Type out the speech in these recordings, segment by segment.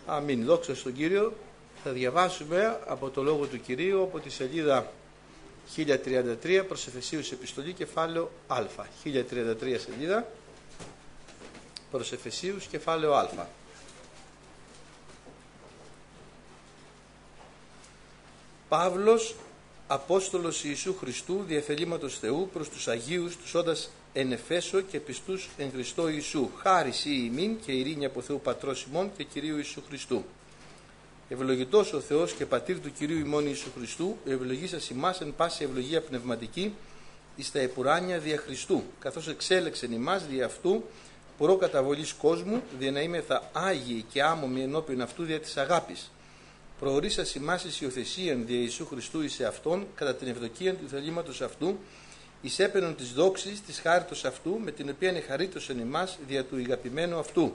Αμήν. Δόξα στον Κύριο. Θα διαβάσουμε από το Λόγο του Κυρίου από τη σελίδα 1033 προς Εφεσίους επιστολή κεφάλαιο Α. 1033 σελίδα προς Εφεσίους κεφάλαιο Α. Παύλος, Απόστολος Ιησού Χριστού, διαθελήματος Θεού, προς τους Αγίους, τους όντας εν Εφέσω και πιστούς εν Χριστώ Ιησού. Χάρις ή ημίν και ειρήνη από Θεού Πατρός ημών και Κυρίου Ιησού Χριστού. Ευλογητός ο Θεός και Πατήρ του Κυρίου ημών Ιησού Χριστού, ευλογήσας ημάς εν πάση ευλογία πνευματική εις τα επουράνια δια Χριστού, καθώς εξέλεξεν ημάς δια αυτού προκαταβολής κόσμου, δια να είμεθα άγιοι και άμωμοι ενώπιον αυτού δια της αγάπης. Προορίσας ημάς εις υιοθεσίαν δια Ιησού Χριστού εις εαυτόν, κατά την ευδοκία του θελήματος αυτού, εις έπαινον της δόξης της χάριτος αυτού, με την οποία εχαρίτως εν ημάς δια του ηγαπημένου αυτού,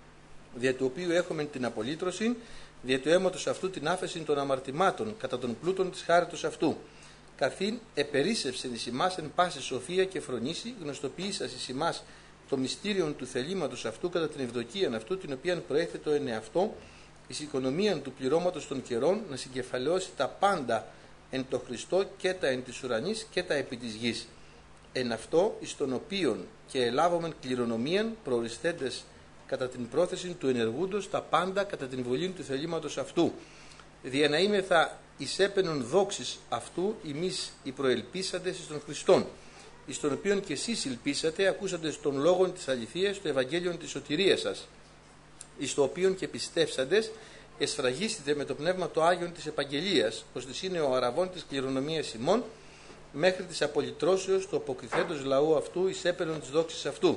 δια του οποίου έχουμε την απολύτρωση, δια του αίματος αυτού την άφεση των αμαρτημάτων, κατά των πλούτων της χάριτος αυτού, καθήν επερίσσευσεν εις ημάς εν πάση σοφία και φρονήσει, γνωστοποιήσας εις ημάς το μυστήριον του θελήματος αυτού, κατά την ευδοκίαν αυτού, την οποία προέθετο εν εαυτό, εις οικονομίαν του πληρώματος των καιρών, να συγκεφαλαιώσει τα πάντα εν το Χριστό, και τα εν της ουρανής και τα επί της γης. Εν αυτό εις τον οποίον και ελάβομεν κληρονομίαν, προοριστέντες κατά την πρόθεση του ενεργούντος τα πάντα κατά την βολή του θελήματος αυτού, δια να είμεθα εις έπαινον δόξης αυτού ημείς οι προελπίσαντες εις τον Χριστόν, εις τον οποίον και εσείς ελπίσατε, ακούσαντες των λόγων της αληθείας, το Ευαγγέλιον της σωτηρίας σας, εις το οποίον και πιστεύσαντες εσφραγίστητε με το πνεύμα το Άγιον της επαγγελίας, ώστις είναι ο αραβών της κληρονομίας ημών, μέχρι της απολυτρώσεως του αποκριθέντος λαού αυτού εις έπαινον της δόξης αυτού.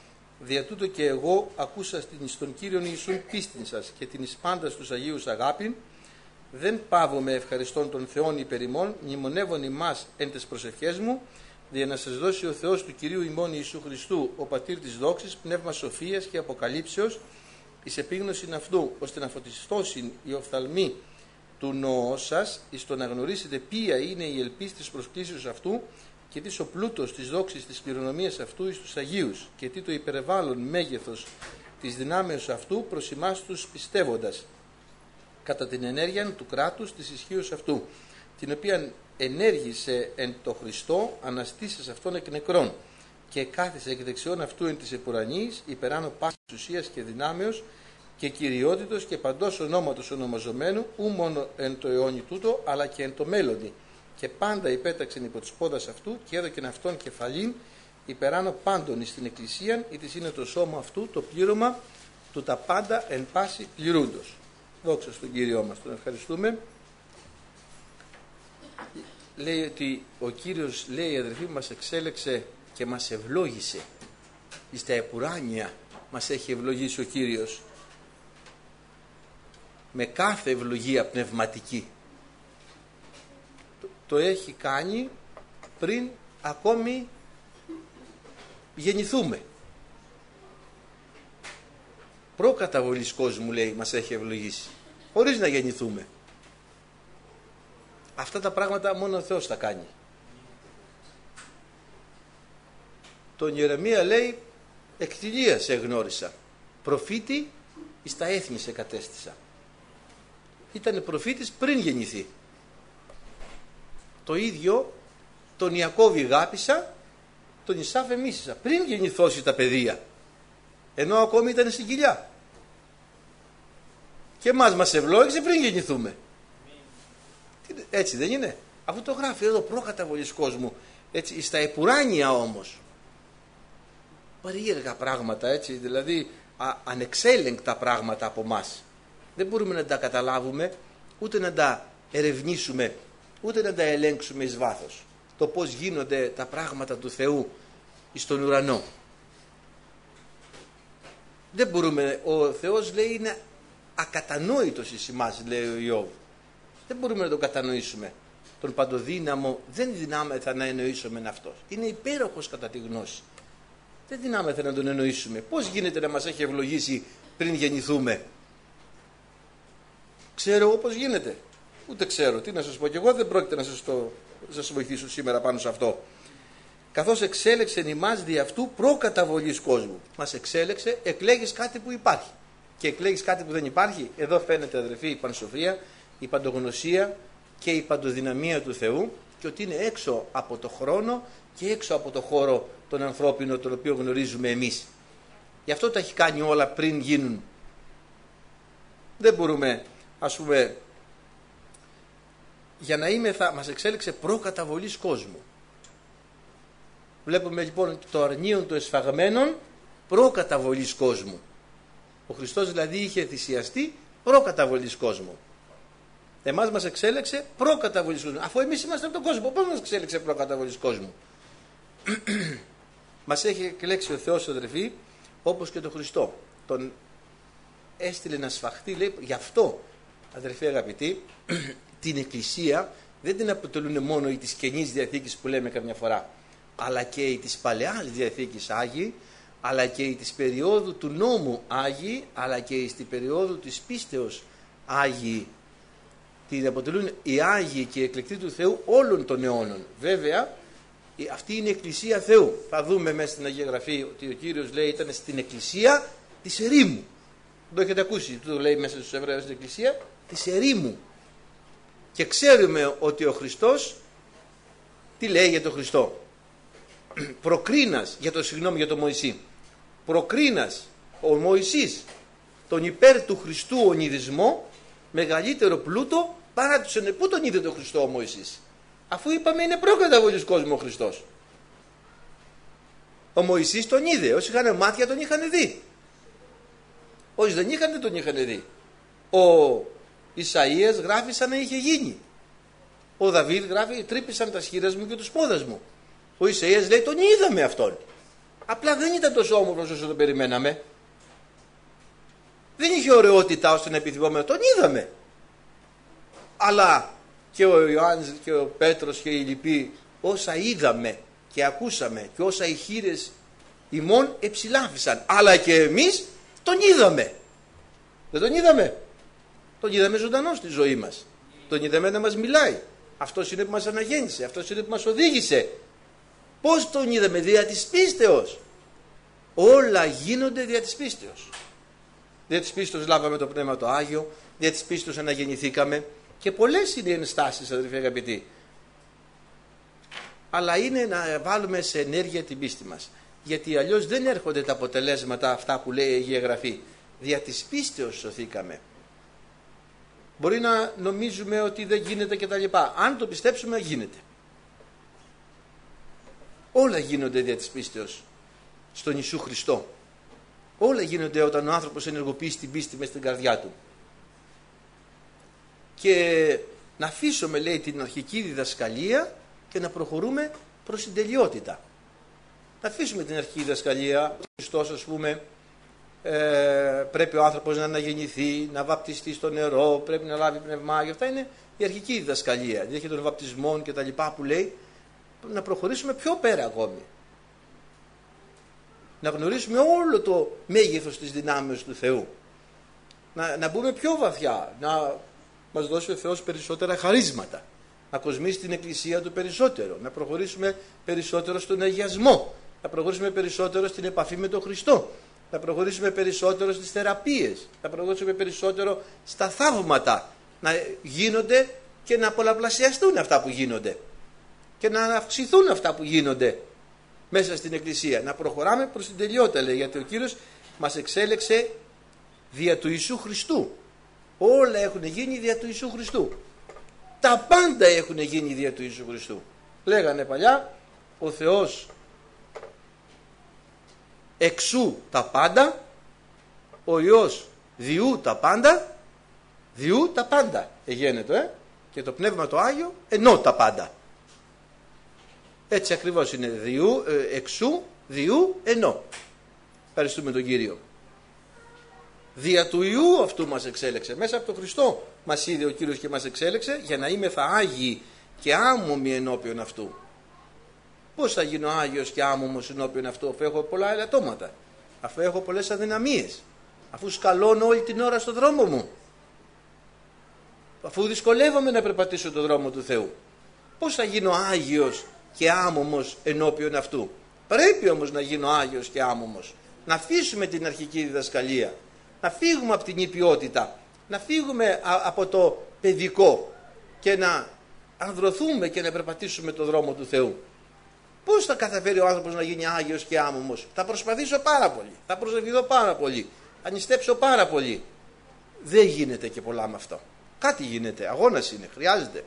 Δια τούτο και εγώ ακούσα εις τον Κύριον Ιησούν πίστην σας και την εις πάντας τους Αγίους αγάπην, δεν πάβομαι ευχαριστών των Θεών υπερ ημών, μνημονεύων ημάς εν τες προσευχές μου, δια να σας δώσει ο Θεός του Κυρίου ημών Ιησού Χριστού, ο Πατήρ της δόξης, πνεύμα σοφίας και αποκαλύψεως, εις επίγνωσιν αυτού, ώστε να φωτιστώσιν οι οφθαλμοί του νοός σας, εις το να γνωρίσετε ποια είναι η ελπίς της προσκλήσεως αυτού, και τι ο πλούτος της δόξης της κληρονομίας αυτού εις τους Αγίους, και τι το υπερβάλλον μέγεθος της δυνάμεως αυτού προς εμάς τους πιστεύοντας, κατά την ενέργεια του κράτους της ισχύως αυτού, την οποία ενέργησε εν το Χριστό, αναστήσας αυτόν εκ νεκρών, και κάθισε εκ δεξιών αυτού εν της επουρανής, υπεράνω πάσης ουσίας και δυνάμεως και κυριότητος και παντός ονόματος ονομαζομένου, ου μόνο εν το αιώνι τούτο, αλλά και εν το μέλλονι. Και πάντα υπέταξεν υπό της πόδας αυτού και έδωκεν αυτόν κεφαλήν υπεράνω πάντων εις την Εκκλησίαν, ή της είναι το σώμα αυτού, το πλήρωμα του τα πάντα εν πάση πληρούντος. Δόξα στον Κύριό μας, τον ευχαριστούμε. Λέει ότι ο Κύριος, λέει, αδερφοί, μας εξέλεξε και μας ευλόγησε. Εις τα επουράνια μας έχει ευλογήσει ο Κύριος με κάθε ευλογία πνευματική. Το έχει κάνει πριν ακόμη γεννηθούμε. Προκαταβολής κόσμου, λέει, μας έχει ευλογήσει χωρίς να γεννηθούμε. Αυτά τα πράγματα μόνο ο Θεός τα κάνει. Τον Ιερεμία λέει, εκτιλία σε γνώρισα, προφήτη εις τα έθνη σε κατέστησα. Ήτανε προφήτης πριν γεννηθεί. Το ίδιο τον Ιακώβη γάπησα, τον Ισάφ εμίσησα, πριν γεννηθώσει τα παιδεία, ενώ ακόμη ήταν στην κοιλιά. Και εμάς μας ευλόγησε πριν γεννηθούμε. Έτσι δεν είναι? Αυτό το γράφει εδώ, προκαταβολής κόσμου, έτσι, στα επουράνια όμως. Περίεργα πράγματα, έτσι, δηλαδή ανεξέλεγκτα πράγματα από μας. Δεν μπορούμε να τα καταλάβουμε, ούτε να τα ερευνήσουμε, ούτε να τα ελέγξουμε εις βάθος. Το πώς γίνονται τα πράγματα του Θεού εις τον ουρανό. Δεν μπορούμε, ο Θεός, λέει, είναι ακατανόητος εις εμάς, λέει ο Ιώβ. Δεν μπορούμε να τον κατανοήσουμε. Τον παντοδύναμο δεν δυνάμεθα να εννοήσουμε αυτός. Είναι υπέροχος κατά τη γνώση. Δεν δυνάμεθα να τον εννοήσουμε. Πώς γίνεται να μας έχει ευλογήσει πριν γεννηθούμε? Ξέρω εγώ πώς γίνεται? Ούτε ξέρω. Τι να σας πω, και εγώ δεν πρόκειται να σας βοηθήσω σήμερα πάνω σε αυτό. Καθώς εξέλεξε ημάς δι' αυτού προκαταβολής κόσμου. Μας εξέλεξε, εκλέγεις κάτι που υπάρχει. και εκλέγεις κάτι που δεν υπάρχει. Εδώ φαίνεται, αδερφοί, η πανσοφία, η παντογνωσία και η παντοδυναμία του Θεού, και ότι είναι έξω από το χρόνο και έξω από το χώρο τον ανθρώπινο, τον οποίο γνωρίζουμε εμείς. Γι' αυτό τα έχει κάνει όλα πριν γίνουν. Δεν μπορούμε, ας πούμε, για να είμαι μας εξέλιξε προκαταβολής κόσμου. Βλέπουμε λοιπόν το αρνίον των εσφαγμένων προκαταβολής κόσμου. Ο Χριστός δηλαδή είχε θυσιαστεί προκαταβολής κόσμου. Εμάς μας εξέλεξε προκαταβολής κόσμου. Αφού εμείς είμαστε από τον κόσμο, πώς μας εξέλεξε προκαταβολής κόσμου? Μας έχει εκλέξει ο Θεός, αδερφοί, όπως και τον Χριστό. Τον έστειλε να σφαχτεί, λέει. Γι' αυτό, αδερφοί αγαπητοί, την Εκκλησία δεν την αποτελούν μόνο οι της Καινής Διαθήκης που λέμε καμιά φορά, αλλά και οι της Παλαιάς Διαθήκης Άγιοι, αλλά και οι της περίοδου του νόμου Άγιοι, αλλά και οι στην περίοδου της πίστεως Άγιοι. Την αποτελούν οι Άγιοι και οι εκλεκτοί του Θεού όλων των αιώνων. Βέβαια, αυτή είναι η Εκκλησία Θεού. Θα δούμε μέσα στην Αγία Γραφή ότι ο Κύριος λέει ήταν στην Εκκλησία της ερήμου. Το έχετε ακούσει, το λέει μέσα στους Εβραίους, στην Εκκλησία της ερήμου. Και ξέρουμε ότι ο Χριστός, τι λέει για τον Χριστό? Προκρίνας, για τον Μωυσή. Προκρίνας ο Μωυσής τον υπέρ του Χριστού ονειδισμό μεγαλύτερο πλούτο παρά τους ενε. Πού τον είδε τον Χριστό ο Μωυσής? Αφού είπαμε είναι προκαταβολής κόσμου ο Χριστός. Ο Μωυσής τον είδε, όσοι είχαν μάτια τον είχαν δει. Όσοι δεν είχαν δεν τον είχαν δει. Ο Ισαΐας γράφει σαν να είχε γίνει. Ο Δαβίδ γράφει τρύπησαν τα σχήρας μου και τους πόδας μου. Ο Ισαΐας λέει τον είδαμε αυτόν. Απλά δεν ήταν τόσο όμορφος όσο τον περιμέναμε. Δεν είχε ωραιότητα ώστε να επιθυμούμε. Τον είδαμε. Αλλά και ο Ιωάννης και ο Πέτρος και οι λοιποί, όσα είδαμε και ακούσαμε και όσα οι χείλες ημών εψηλάφισαν, αλλά και εμείς τον είδαμε. Δεν τον είδαμε? Τον είδαμε ζωντανό στη ζωή μας. Τον είδαμε να μας μιλάει. Αυτός είναι που μας αναγέννησε. Αυτός είναι που μας οδήγησε. Πώς τον είδαμε? Δια της πίστεως. Όλα γίνονται δια της πίστεως. Δια της πίστεως λάβαμε το Πνεύμα το Άγιο. Δια της πίστεως αναγεννηθήκαμε. Και πολλές είναι οι ενστάσεις, αδελφοί αγαπητοί. Αλλά είναι να βάλουμε σε ενέργεια την πίστη μας. Γιατί αλλιώς δεν έρχονται τα αποτελέσματα αυτά που λέει η Αγία Γραφή. Δια της πίστεως σωθήκαμε. Μπορεί να νομίζουμε ότι δεν γίνεται κτλ. Αν το πιστέψουμε γίνεται. Όλα γίνονται δια της πίστεως στον Ιησού Χριστό. Όλα γίνονται όταν ο άνθρωπος ενεργοποιήσει την πίστη μες στην καρδιά του. Και να αφήσουμε, λέει, την αρχική διδασκαλία και να προχωρούμε προς την τελειότητα. Να αφήσουμε την αρχική διδασκαλία. Ο Χριστός, ας πούμε, πρέπει ο άνθρωπος να αναγεννηθεί, να βαπτιστεί στο νερό, πρέπει να λάβει πνευμάγιο. Αυτά είναι η αρχική διδασκαλία. Διέχει των βαπτισμών και τα λοιπά που λέει. Να προχωρήσουμε πιο πέρα ακόμη. Να γνωρίσουμε όλο το μέγεθος της δυνάμεως του Θεού. Να μπούμε πιο βαθιά. Να μας δώσει ο Θεός περισσότερα χαρίσματα. Να κοσμήσει την Εκκλησία του περισσότερο. Να προχωρήσουμε περισσότερο στον αγιασμό. Να προχωρήσουμε περισσότερο στην επαφή με τον Χριστό. Να προχωρήσουμε περισσότερο στις θεραπείες. Να προχωρήσουμε περισσότερο στα θαύματα. Να γίνονται και να πολλαπλασιαστούν αυτά που γίνονται. Και να αυξηθούν αυτά που γίνονται μέσα στην Εκκλησία. Να προχωράμε προς την τελειότητα, λέει, γιατί ο Κύριος μας εξέλεξε δια του Ιησού Χριστού. Όλα έχουν γίνει δια του Ιησού Χριστού. Τα πάντα έχουν γίνει δια του Ιησού Χριστού. Λέγανε παλιά, ο Θεός εξού τα πάντα, ο Υιός διού τα πάντα, διού τα πάντα εγένετο, και το Πνεύμα το Άγιο ενώ τα πάντα. Έτσι ακριβώς είναι, εξού, διού, ενώ. Ευχαριστούμε τον Κύριο. Δια του Υιού αυτού μας εξέλεξε. Μέσα από τον Χριστό μας είδε ο Κύριος και μας εξέλεξε για να είμεθα άγιοι και άμωμοι ενώπιον αυτού. Πώς θα γίνω άγιος και άμωμος ενώπιον αυτού, αφού έχω πολλά ελαττώματα, αφού έχω πολλές αδυναμίες, αφού σκαλώνω όλη την ώρα στο δρόμο μου, αφού δυσκολεύομαι να περπατήσω τον δρόμο του Θεού? Πώς θα γίνω άγιος και άμωμος ενώπιον αυτού? Πρέπει όμως να γίνω άγιος και άμωμος. Να αφήσουμε την αρχική διδασκαλία. να φύγουμε από την υπιότητα, να φύγουμε από το παιδικό και να ανδρωθούμε και να περπατήσουμε τον δρόμο του Θεού. Πώς θα καταφέρει ο άνθρωπος να γίνει άγιος και άμωμος? Θα προσπαθήσω πάρα πολύ, θα προσευχηθώ πάρα πολύ, θα νηστέψω πάρα πολύ. Δεν γίνεται και πολλά με αυτό. Κάτι γίνεται, αγώνας είναι, χρειάζεται.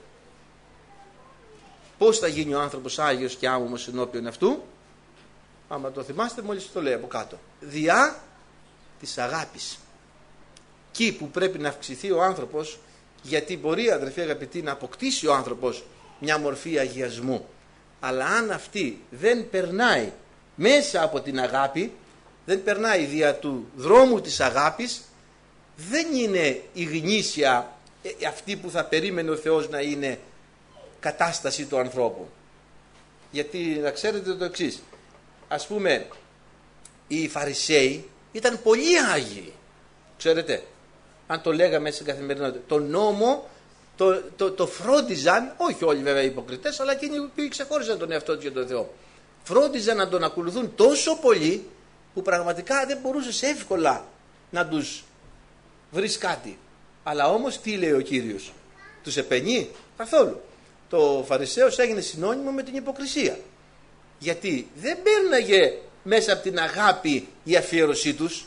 Πώς θα γίνει ο άνθρωπος άγιος και άμωμος ενώπιον αυτού? Άμα το θυμάστε, μόλις το λέει από κάτω. Διά της αγάπης. Εκεί που πρέπει να αυξηθεί ο άνθρωπος, γιατί μπορεί, αδερφοί αγαπητοί, να αποκτήσει ο άνθρωπος μια μορφή αγιασμού. Αλλά αν αυτή δεν περνάει μέσα από την αγάπη, δεν περνάει δια του δρόμου της αγάπης, δεν είναι η γνήσια αυτή που θα περίμενε ο Θεός να είναι κατάσταση του ανθρώπου. Γιατί να ξέρετε το εξής, ας πούμε οι Φαρισαίοι ήταν πολύ άγιοι, ξέρετε, αν το λέγαμε στην καθημερινότητα, τον νόμο το φρόντιζαν, όχι όλοι βέβαια οι υποκριτές, αλλά εκείνοι που ξεχώριζαν τον εαυτό τους για τον Θεό, φρόντιζαν να τον ακολουθούν τόσο πολύ που πραγματικά δεν μπορούσες εύκολα να τους βρεις κάτι. Αλλά όμως τι λέει ο Κύριος? Τους επενεί? Καθόλου. Το Φαρισαίος έγινε συνώνυμο με την υποκρισία. Γιατί δεν πέρναγε μέσα από την αγάπη η αφιέρωσή τους.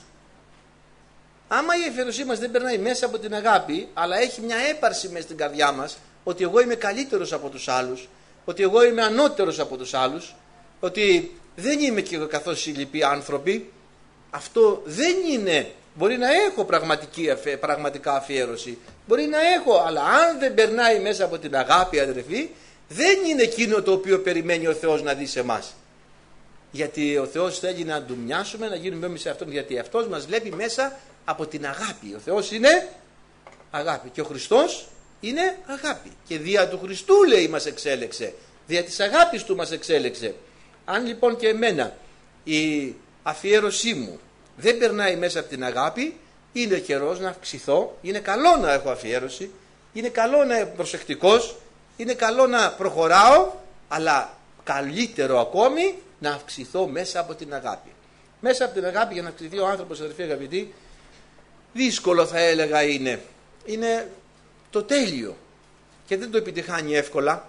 Άμα η αφιέρωσή μας δεν περνάει μέσα από την αγάπη, αλλά έχει μια έπαρση μέσα στην καρδιά μας, ότι εγώ είμαι καλύτερος από τους άλλους, ότι εγώ είμαι ανώτερος από τους άλλους, ότι δεν είμαι και εγώ καθώς οι λοιποί άνθρωποι, αυτό δεν είναι. Μπορεί να έχω πραγματικά αφιέρωση, μπορεί να έχω, αλλά αν δεν περνάει μέσα από την αγάπη, αδερφοί, δεν είναι εκείνο το οποίο περιμένει ο Θεός να δει σε εμάς. Γιατί ο Θεός θέλει να του μοιάσουμε, να γίνουμε εμείς σε Αυτόν, γιατί Αυτός μας βλέπει μέσα από την αγάπη. Ο Θεός είναι αγάπη και ο Χριστός είναι αγάπη. Και δια του Χριστού, λέει, μας εξέλεξε. Δια της αγάπης του μας εξέλεξε. Αν λοιπόν και εμένα η αφιέρωσή μου δεν περνάει μέσα από την αγάπη, είναι καιρός να αυξηθώ. Είναι καλό να έχω αφιέρωση, είναι καλό να είμαι προσεκτικός, είναι καλό να προχωράω, αλλά καλύτερο ακόμη να αυξηθώ μέσα από την αγάπη. Μέσα από την αγάπη, για να αυξηθεί ο άνθρωπος, αδερφοί αγαπητοί, δύσκολο θα έλεγα είναι. Είναι το τέλειο και δεν το επιτυχάνει εύκολα,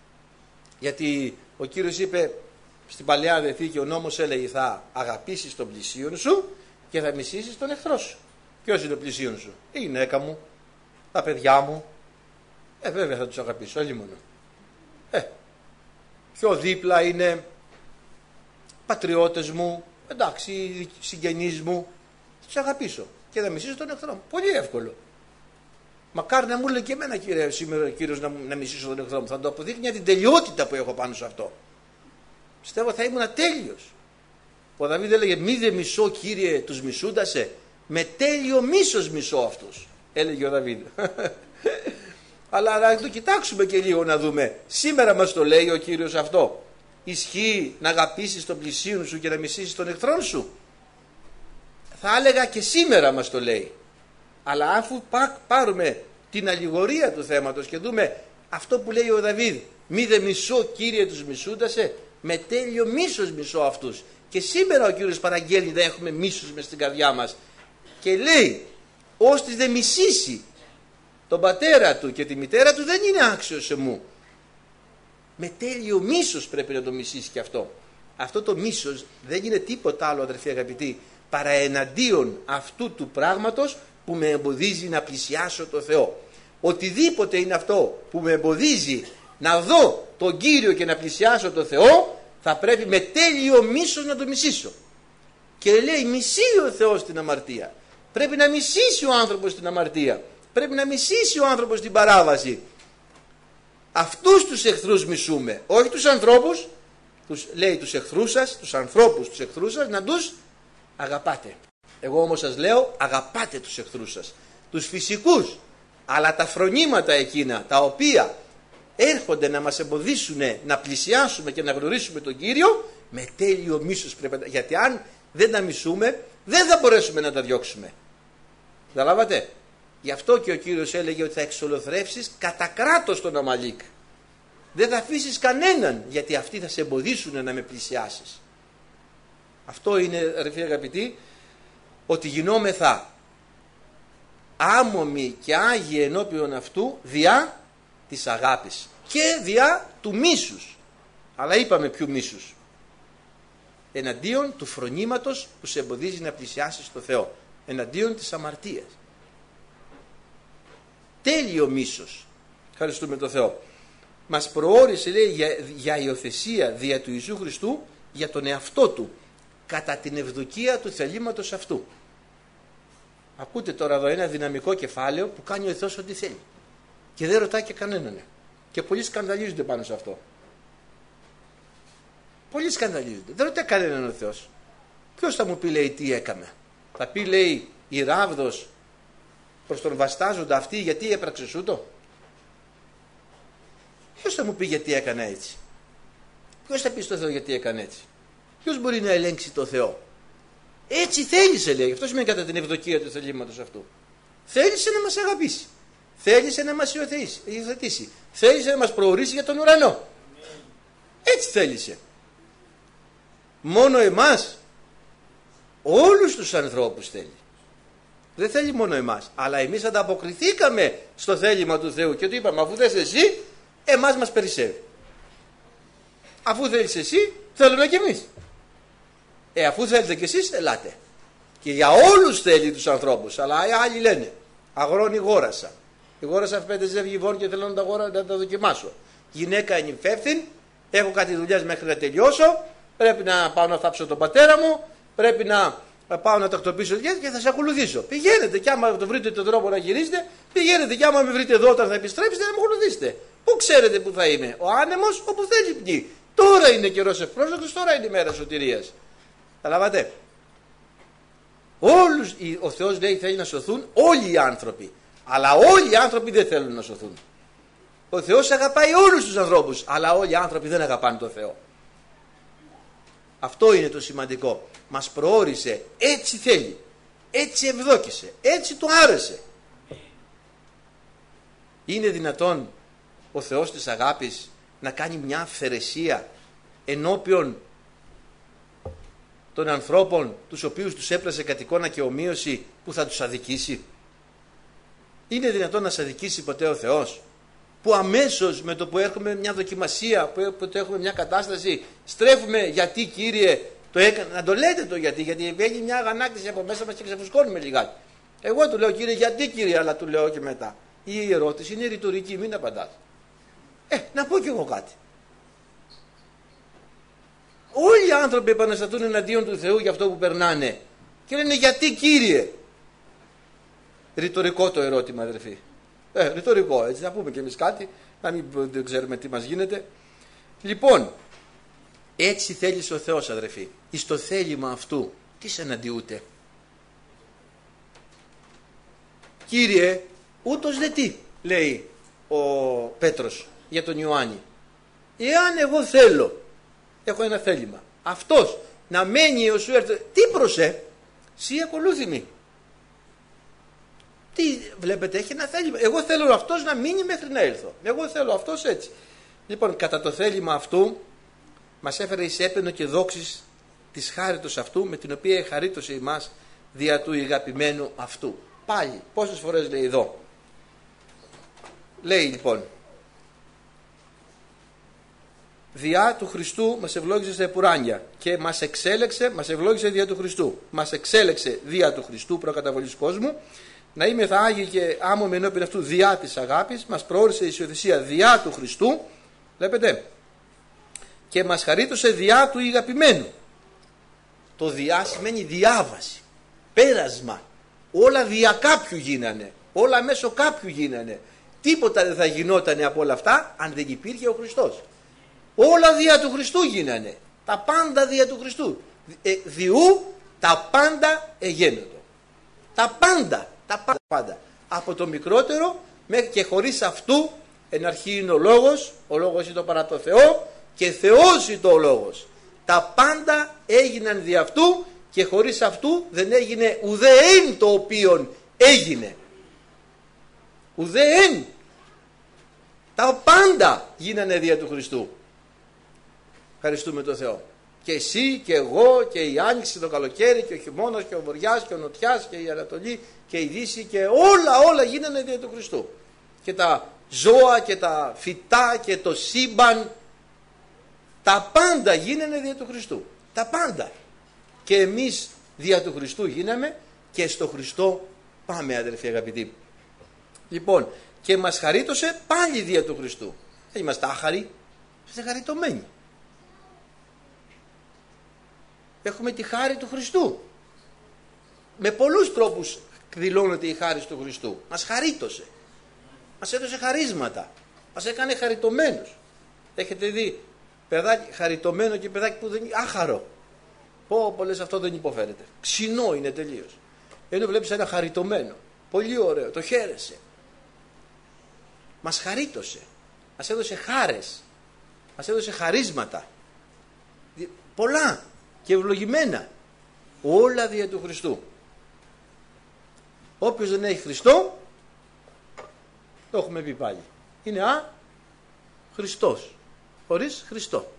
γιατί ο Κύριος είπε στην Παλαιά Διαθήκη, ο νόμος έλεγε θα αγαπήσεις τον πλησίον σου και θα μισήσεις τον εχθρό σου. Ποιος είναι ο πλησίον σου? Η γυναίκα μου, τα παιδιά μου. Βέβαια θα τους αγαπήσω, άλλη μόνο. Πιο δίπλα είναι πατριώτες μου, εντάξει, συγγενείς μου, θα τους αγαπήσω και θα μισήσω τον εχθρό μου. Πολύ εύκολο. Μακάρι να μου λέει και εμένα, κύριε, σήμερα ο Κύριος να μισήσω τον εχθρό μου. Θα το αποδείχνει την τελειότητα που έχω πάνω σε αυτό. Πιστεύω θα ήμουν τέλειος. Ο Δαβίδ έλεγε μη δε μισώ, Κύριε, τους μισούντασε, με τέλειο μίσος μισώ αυτούς, έλεγε ο Δαβίδ. Αλλά να το κοιτάξουμε και λίγο να δούμε. Σήμερα μας το λέει ο Κύριος αυτό. Ισχύει να αγαπήσεις τον πλησίον σου και να μισήσεις τον εχθρόν σου? Θα έλεγα και σήμερα μας το λέει. Αλλά αφού πάρουμε την αλληγορία του θέματος και δούμε αυτό που λέει ο Δαβίδ, μη δε μισώ, Κύριε, τους μισούντασε, με τέλειο μίσος μισώ αυτούς. Και σήμερα ο Κύριος παραγγέλνει να έχουμε μίσος μες στην καρδιά μας και λέει ώστις δεν μισήσει τον πατέρα του και τη μητέρα του, δεν είναι άξιος σε μου. Με τέλειο μίσος πρέπει να το μισήσει και αυτό. Αυτό το μίσος δεν είναι τίποτα άλλο, αδερφοί αγαπητοί, παρά εναντίον αυτού του πράγματος που με εμποδίζει να πλησιάσω το Θεό. Οτιδήποτε είναι αυτό που με εμποδίζει να δω τον Κύριο και να πλησιάσω το Θεό, θα πρέπει με τέλειο μίσος να το μισήσω. Και λέει μισεί ο Θεός την αμαρτία. Πρέπει να μισήσει ο άνθρωπος την αμαρτία. Πρέπει να μισήσει ο άνθρωπος την παράβαση. Αυτούς τους εχθρούς μισούμε, όχι τους ανθρώπους. Λέει τους εχθρούς σας, τους ανθρώπους τους εχθρούς σας να τους αγαπάτε. Εγώ όμως σας λέω αγαπάτε τους εχθρούς σας, τους φυσικούς, αλλά τα φρονήματα εκείνα τα οποία έρχονται να μας εμποδίσουν να πλησιάσουμε και να γνωρίσουμε τον Κύριο, με τέλειο μίσος πρέπει, γιατί αν δεν τα μισούμε δεν θα μπορέσουμε να τα διώξουμε. Καταλάβατε? Γι' αυτό και ο Κύριος έλεγε ότι θα εξολοθρεύσεις κατά κράτος τον Αμαλίκ. Δεν θα αφήσεις κανέναν, γιατί αυτοί θα σε εμποδίσουν να με πλησιάσεις. Αυτό είναι, αδερφοί αγαπητοί, ότι γινόμεθα άμωμοι και άγιοι ενώπιον αυτού διά της αγάπης και διά του μίσους. Αλλά είπαμε ποιου μίσους? Εναντίον του φρονήματος που σε εμποδίζει να πλησιάσεις στο Θεό, εναντίον της αμαρτίας. Τέλειο μίσος. Ευχαριστούμε τον Θεό. Μας προόρισε, λέει, για υιοθεσία δια του Ιησού Χριστού για τον εαυτό του, κατά την ευδοκία του θελήματος αυτού. Ακούτε τώρα εδώ ένα δυναμικό κεφάλαιο που κάνει ο Θεός ό,τι θέλει και δεν ρωτάει και κανέναν. Και πολλοί σκανδαλίζονται πάνω σε αυτό. Πολλοί σκανδαλίζονται. Δεν ρωτάει κανέναν ο Θεός. Ποιος θα μου πει, λέει, τι έκαμε? Θα πει, λέει, η ράβδος προς τον βαστάζοντα αυτή, γιατί έπραξε ούτω? Ποιος θα μου πει γιατί έκανε έτσι? Ποιος θα πει στο Θεό γιατί έκανε έτσι? Ποιος μπορεί να ελέγξει το Θεό? Έτσι θέλησε, λέει. Αυτό σημαίνει κατά την ευδοκία του θελήματος αυτού. Θέλησε να μας αγαπήσει. Θέλησε να μας υιοθετήσει. Θέλησε να μας προορίσει για τον ουρανό. Έτσι θέλησε. Μόνο εμάς? Όλους τους ανθρώπους θέλει. Δεν θέλει μόνο εμάς. Αλλά εμείς ανταποκριθήκαμε στο θέλημα του Θεού και του είπαμε, αφού θες εσύ, εμάς μας περισσεύει. Αφού θέλεις εσύ, θέλουμε κι εμείς. Αφού θέλετε κι εσείς, ελάτε. Και για όλους θέλει τους ανθρώπους. Αλλά οι άλλοι λένε, αγρόνι γόρασα. Η γόρασα 5 ζεύγη βόν και θέλω να τα δοκιμάσω. Γυναίκα είναι υπεύθυνη, έχω κάτι δουλειές μέχρι να τελειώσω, πρέπει να πάω να θάψω τον πατέρα μου, πρέπει να πάω να τακτοποιήσω και θα σε ακολουθήσω. Πηγαίνετε, και άμα το βρείτε τον τρόπο να γυρίσετε, πηγαίνετε, και άμα με βρείτε εδώ όταν θα επιστρέψετε, να με ακολουθήσετε. Πού ξέρετε που θα είμαι? Ο άνεμος όπου θέλει πνί. Τώρα είναι καιρός ευπρόσδεκτος, τώρα είναι η μέρα σωτηρίας. Καταλάβατε? Ο Θεός, λέει, θέλει να σωθούν όλοι οι άνθρωποι. Αλλά όλοι οι άνθρωποι δεν θέλουν να σωθούν. Ο Θεός αγαπάει όλους τους ανθρώπους, αλλά όλοι οι άνθρωποι δεν αγαπάνε τον Θεό. Αυτό είναι το σημαντικό. Μας προόρισε, έτσι θέλει, έτσι ευδόκησε, έτσι του άρεσε. Είναι δυνατόν ο Θεός της αγάπης να κάνει μια αυθαιρεσία ενώπιον των ανθρώπων τους οποίους τους έπλασε κατ' εικόνα και ομοίωση, που θα τους αδικήσει? Είναι δυνατόν να σε αδικήσει ποτέ ο Θεός, που αμέσως με το που έχουμε μια δοκιμασία, που έχουμε μια κατάσταση, στρέφουμε γιατί Κύριε το έκανε? Να το λέτε το γιατί βγαίνει μια αγανάκτηση από μέσα μας και ξεφουσκώνουμε λιγάκι. Εγώ του λέω, Κύριε, γιατί Κύριε? Αλλά του λέω και μετά. Η ερώτηση είναι ρητορική, μην απαντάς. Να πω κι εγώ κάτι. Όλοι οι άνθρωποι επαναστατούν εναντίον του Θεού για αυτό που περνάνε και λένε, γιατί Κύριε? Ρητορικό το ερώτημα, αδερφοί. Ρητορικό, έτσι, να πούμε κι εμείς κάτι, να μην δεν ξέρουμε τι μας γίνεται. Λοιπόν, έτσι θέλησε ο Θεός, αδερφοί. Εις το θέλημα αυτού τι σε εναντιούται? Κύριε, ούτως δε τι, λέει ο Πέτρος για τον Ιωάννη. Εάν εγώ θέλω, έχω ένα θέλημα, αυτός να μένει έως σου έρθει, τι προσέ, σύ ακολούθημη. Τι βλέπετε, έχει ένα θέλημα. Εγώ θέλω αυτός να μείνει μέχρι να έλθω. Εγώ θέλω αυτός έτσι. Λοιπόν, κατά το θέλημα αυτού μας έφερε εις έπαινο και δόξης της χάριτος αυτού, με την οποία εχαρίτωσε ημάς δια του αγαπημένου αυτού. Πάλι, πόσες φορές λέει εδώ? Λέει λοιπόν, διά του Χριστού μας ευλόγησε στα επουράνια και μας εξέλεξε, μας ευλόγησε δια του Χριστού. Μας εξέλεξε δια του Χριστού προκαταβολής κόσμου, να είμαι θα άγιοι και άμωμοι ενώπιν αυτού διά της αγάπης, μας προόρισε η υιοθεσία διά του Χριστού, βλέπετε, και μας χαρίτωσε διά του αγαπημένου. Το διά σημαίνει διάβαση, πέρασμα. Όλα δια κάποιου γίνανε, όλα μέσω κάποιου γίνανε. Τίποτα δεν θα γινότανε από όλα αυτά αν δεν υπήρχε ο Χριστός. Όλα δια του Χριστού γίνανε, τα πάντα δια του Χριστού. Διού τα πάντα εγένετο. Τα πάντα. Από το μικρότερο μέχρι και χωρίς αυτού, εν αρχή είναι ο λόγος είναι το παρά το Θεό και Θεός είναι το λόγος. Τα πάντα έγιναν δι' αυτού και χωρίς αυτού δεν έγινε ουδέν το οποίον έγινε. Ουδέν. Τα πάντα γίνανε δια του Χριστού. Ευχαριστούμε τον Θεό. Και εσύ και εγώ και η άνοιξη, το καλοκαίρι και ο χειμώνας και ο βορειάς και ο νοτιάς και η Ανατολή και η Δύση και όλα γίνανε δια του Χριστού. Και τα ζώα και τα φυτά και το σύμπαν, τα πάντα γίνανε δια του Χριστού. Τα πάντα. Και εμείς δια του Χριστού γίναμε και στο Χριστό πάμε, αδελφοί αγαπητοί. Λοιπόν, και μας χαρίτωσε πάλι δια του Χριστού. Δεν είμαστε άχαροι, είμαστε χαριτωμένοι. Έχουμε τη χάρη του Χριστού. Με πολλούς τρόπους δηλώνεται η χάρη του Χριστού. Μας χαρίτωσε. Μας έδωσε χαρίσματα. Μας έκανε χαριτωμένους. Έχετε δει παιδάκι χαριτωμένο και παιδάκι που δεν είναι άχαρο. Πολλές αυτό δεν υποφέρεται. Ξινό είναι τελείως. Ενώ βλέπεις ένα χαριτωμένο. Πολύ ωραίο. Το χαίρεσαι. Μας χαρίτωσε. Μας έδωσε χάρες. Μας έδωσε χαρίσματα. Πολλά και ευλογημένα. Όλα δια του Χριστού. Όποιος δεν έχει Χριστό, το έχουμε πει πάλι, είναι Χριστός. Χωρίς Χριστό.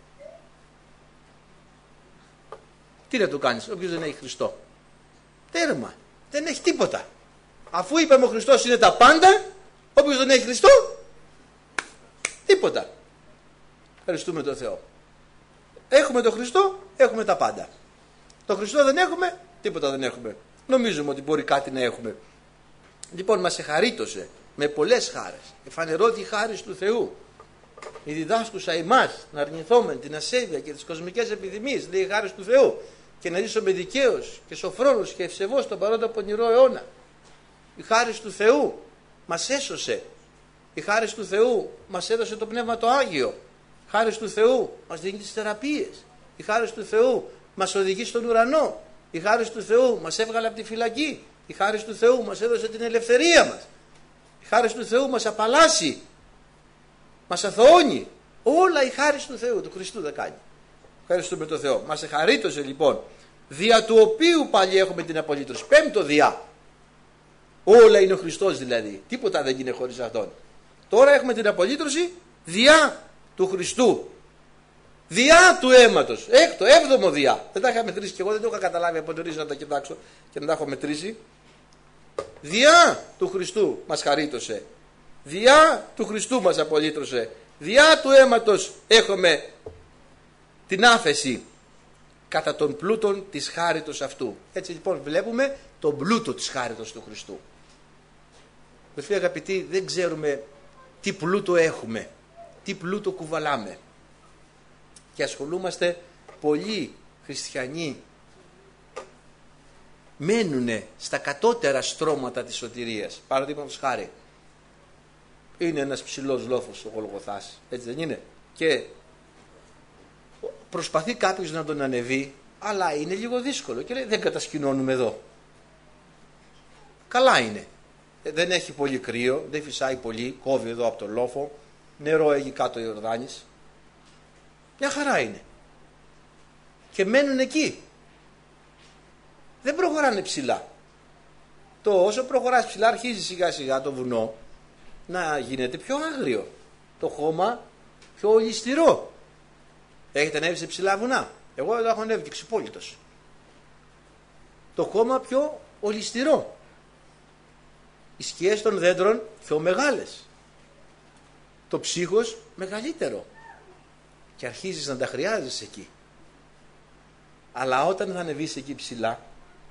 Τι να του κάνεις όποιος δεν έχει Χριστό? Τέρμα. Δεν έχει τίποτα. Αφού είπαμε ο Χριστός είναι τα πάντα, όποιος δεν έχει Χριστό, τίποτα. Ευχαριστούμε τον Θεό. Έχουμε τον Χριστό, έχουμε τα πάντα. Τον Χριστό δεν έχουμε, τίποτα δεν έχουμε. Νομίζουμε ότι μπορεί κάτι να έχουμε. Λοιπόν, μας εχαρίτωσε με πολλές χάρες. Εφανερώθη η χάρις του Θεού. Η διδάσκουσα εμάς να αρνηθούμε την ασέβεια και τις κοσμικές επιθυμίες, λέει η χάρις του Θεού, και να ζήσουμε δικαίως και σοφρόνους και ευσεβώς στον παρόντα πονηρό αιώνα. Η χάρις του Θεού μας έσωσε. Η χάρις του Θεού μας έδωσε το Πνεύμα το Άγιο. Η χάρις του Θεού μας δίνει τις θεραπείες. Η χάρις του Θεού μας οδηγεί στον ουρανό. Η χάρις του Θεού μας έβγαλε από τη φυλακή. Η χάρις του Θεού μας έδωσε την ελευθερία μας. Η χάρις του Θεού μας απαλλάσσει. Μας αθωώνει. Όλα η χάρις του Θεού, του Χριστού θα κάνει. Ευχαριστούμε τον Θεό. Μας εχαρίτωσε λοιπόν, δια του οποίου πάλι έχουμε την απολύτρωση. Πέμπτο διά. Όλα είναι ο Χριστός δηλαδή. Τίποτα δεν είναι χωρίς Αυτόν. Τώρα έχουμε την απολύτρωση διά του Χριστού. Διά του αίματος. Έκτο, έβδομο διά. Δεν τα είχα μετρήσει και εγώ, δεν το είχα καταλάβει από νωρίς να τα κοιτάξω και να τα έχω μετρήσει. Διά του Χριστού μας χαρίτωσε. Διά του Χριστού μας απολύτρωσε. Διά του αίματος έχουμε την άφεση κατά τον πλούτον της χάριτος αυτού. Έτσι λοιπόν βλέπουμε τον πλούτο της χάριτος του Χριστού. Φίλοι αγαπητοί, δεν ξέρουμε τι πλούτο έχουμε, τι πλούτο κουβαλάμε. Και ασχολούμαστε, πολλοί χριστιανοί μένουν στα κατώτερα στρώματα της σωτηρίας. Παραδείγματος χάρη, είναι ένας ψηλός λόφος ο Γολγοθάς, έτσι δεν είναι? Και προσπαθεί κάποιος να τον ανεβεί, αλλά είναι λίγο δύσκολο και λέει δεν κατασκηνώνουμε εδώ. Καλά είναι. Δεν έχει πολύ κρύο, δεν φυσάει πολύ, κόβει εδώ από τον λόφο, νερό έχει κάτω ο Ιορδάνης. Μια χαρά είναι. Και μένουν εκεί. Δεν προχωράνε ψηλά. Όσο προχωράς ψηλά αρχίζει σιγά σιγά το βουνό να γίνεται πιο άγριο. Το χώμα πιο ολισθηρό. Έχετε ανέβει σε ψηλά βουνά? Εγώ εδώ έχω ανέβει και ξυπόλυτος. Το χώμα πιο ολισθηρό. Οι σκιές των δέντρων πιο μεγάλες. Το ψύχος μεγαλύτερο. Και αρχίζεις να τα χρειάζεσαι εκεί. Αλλά όταν θα ανεβείς εκεί ψηλά,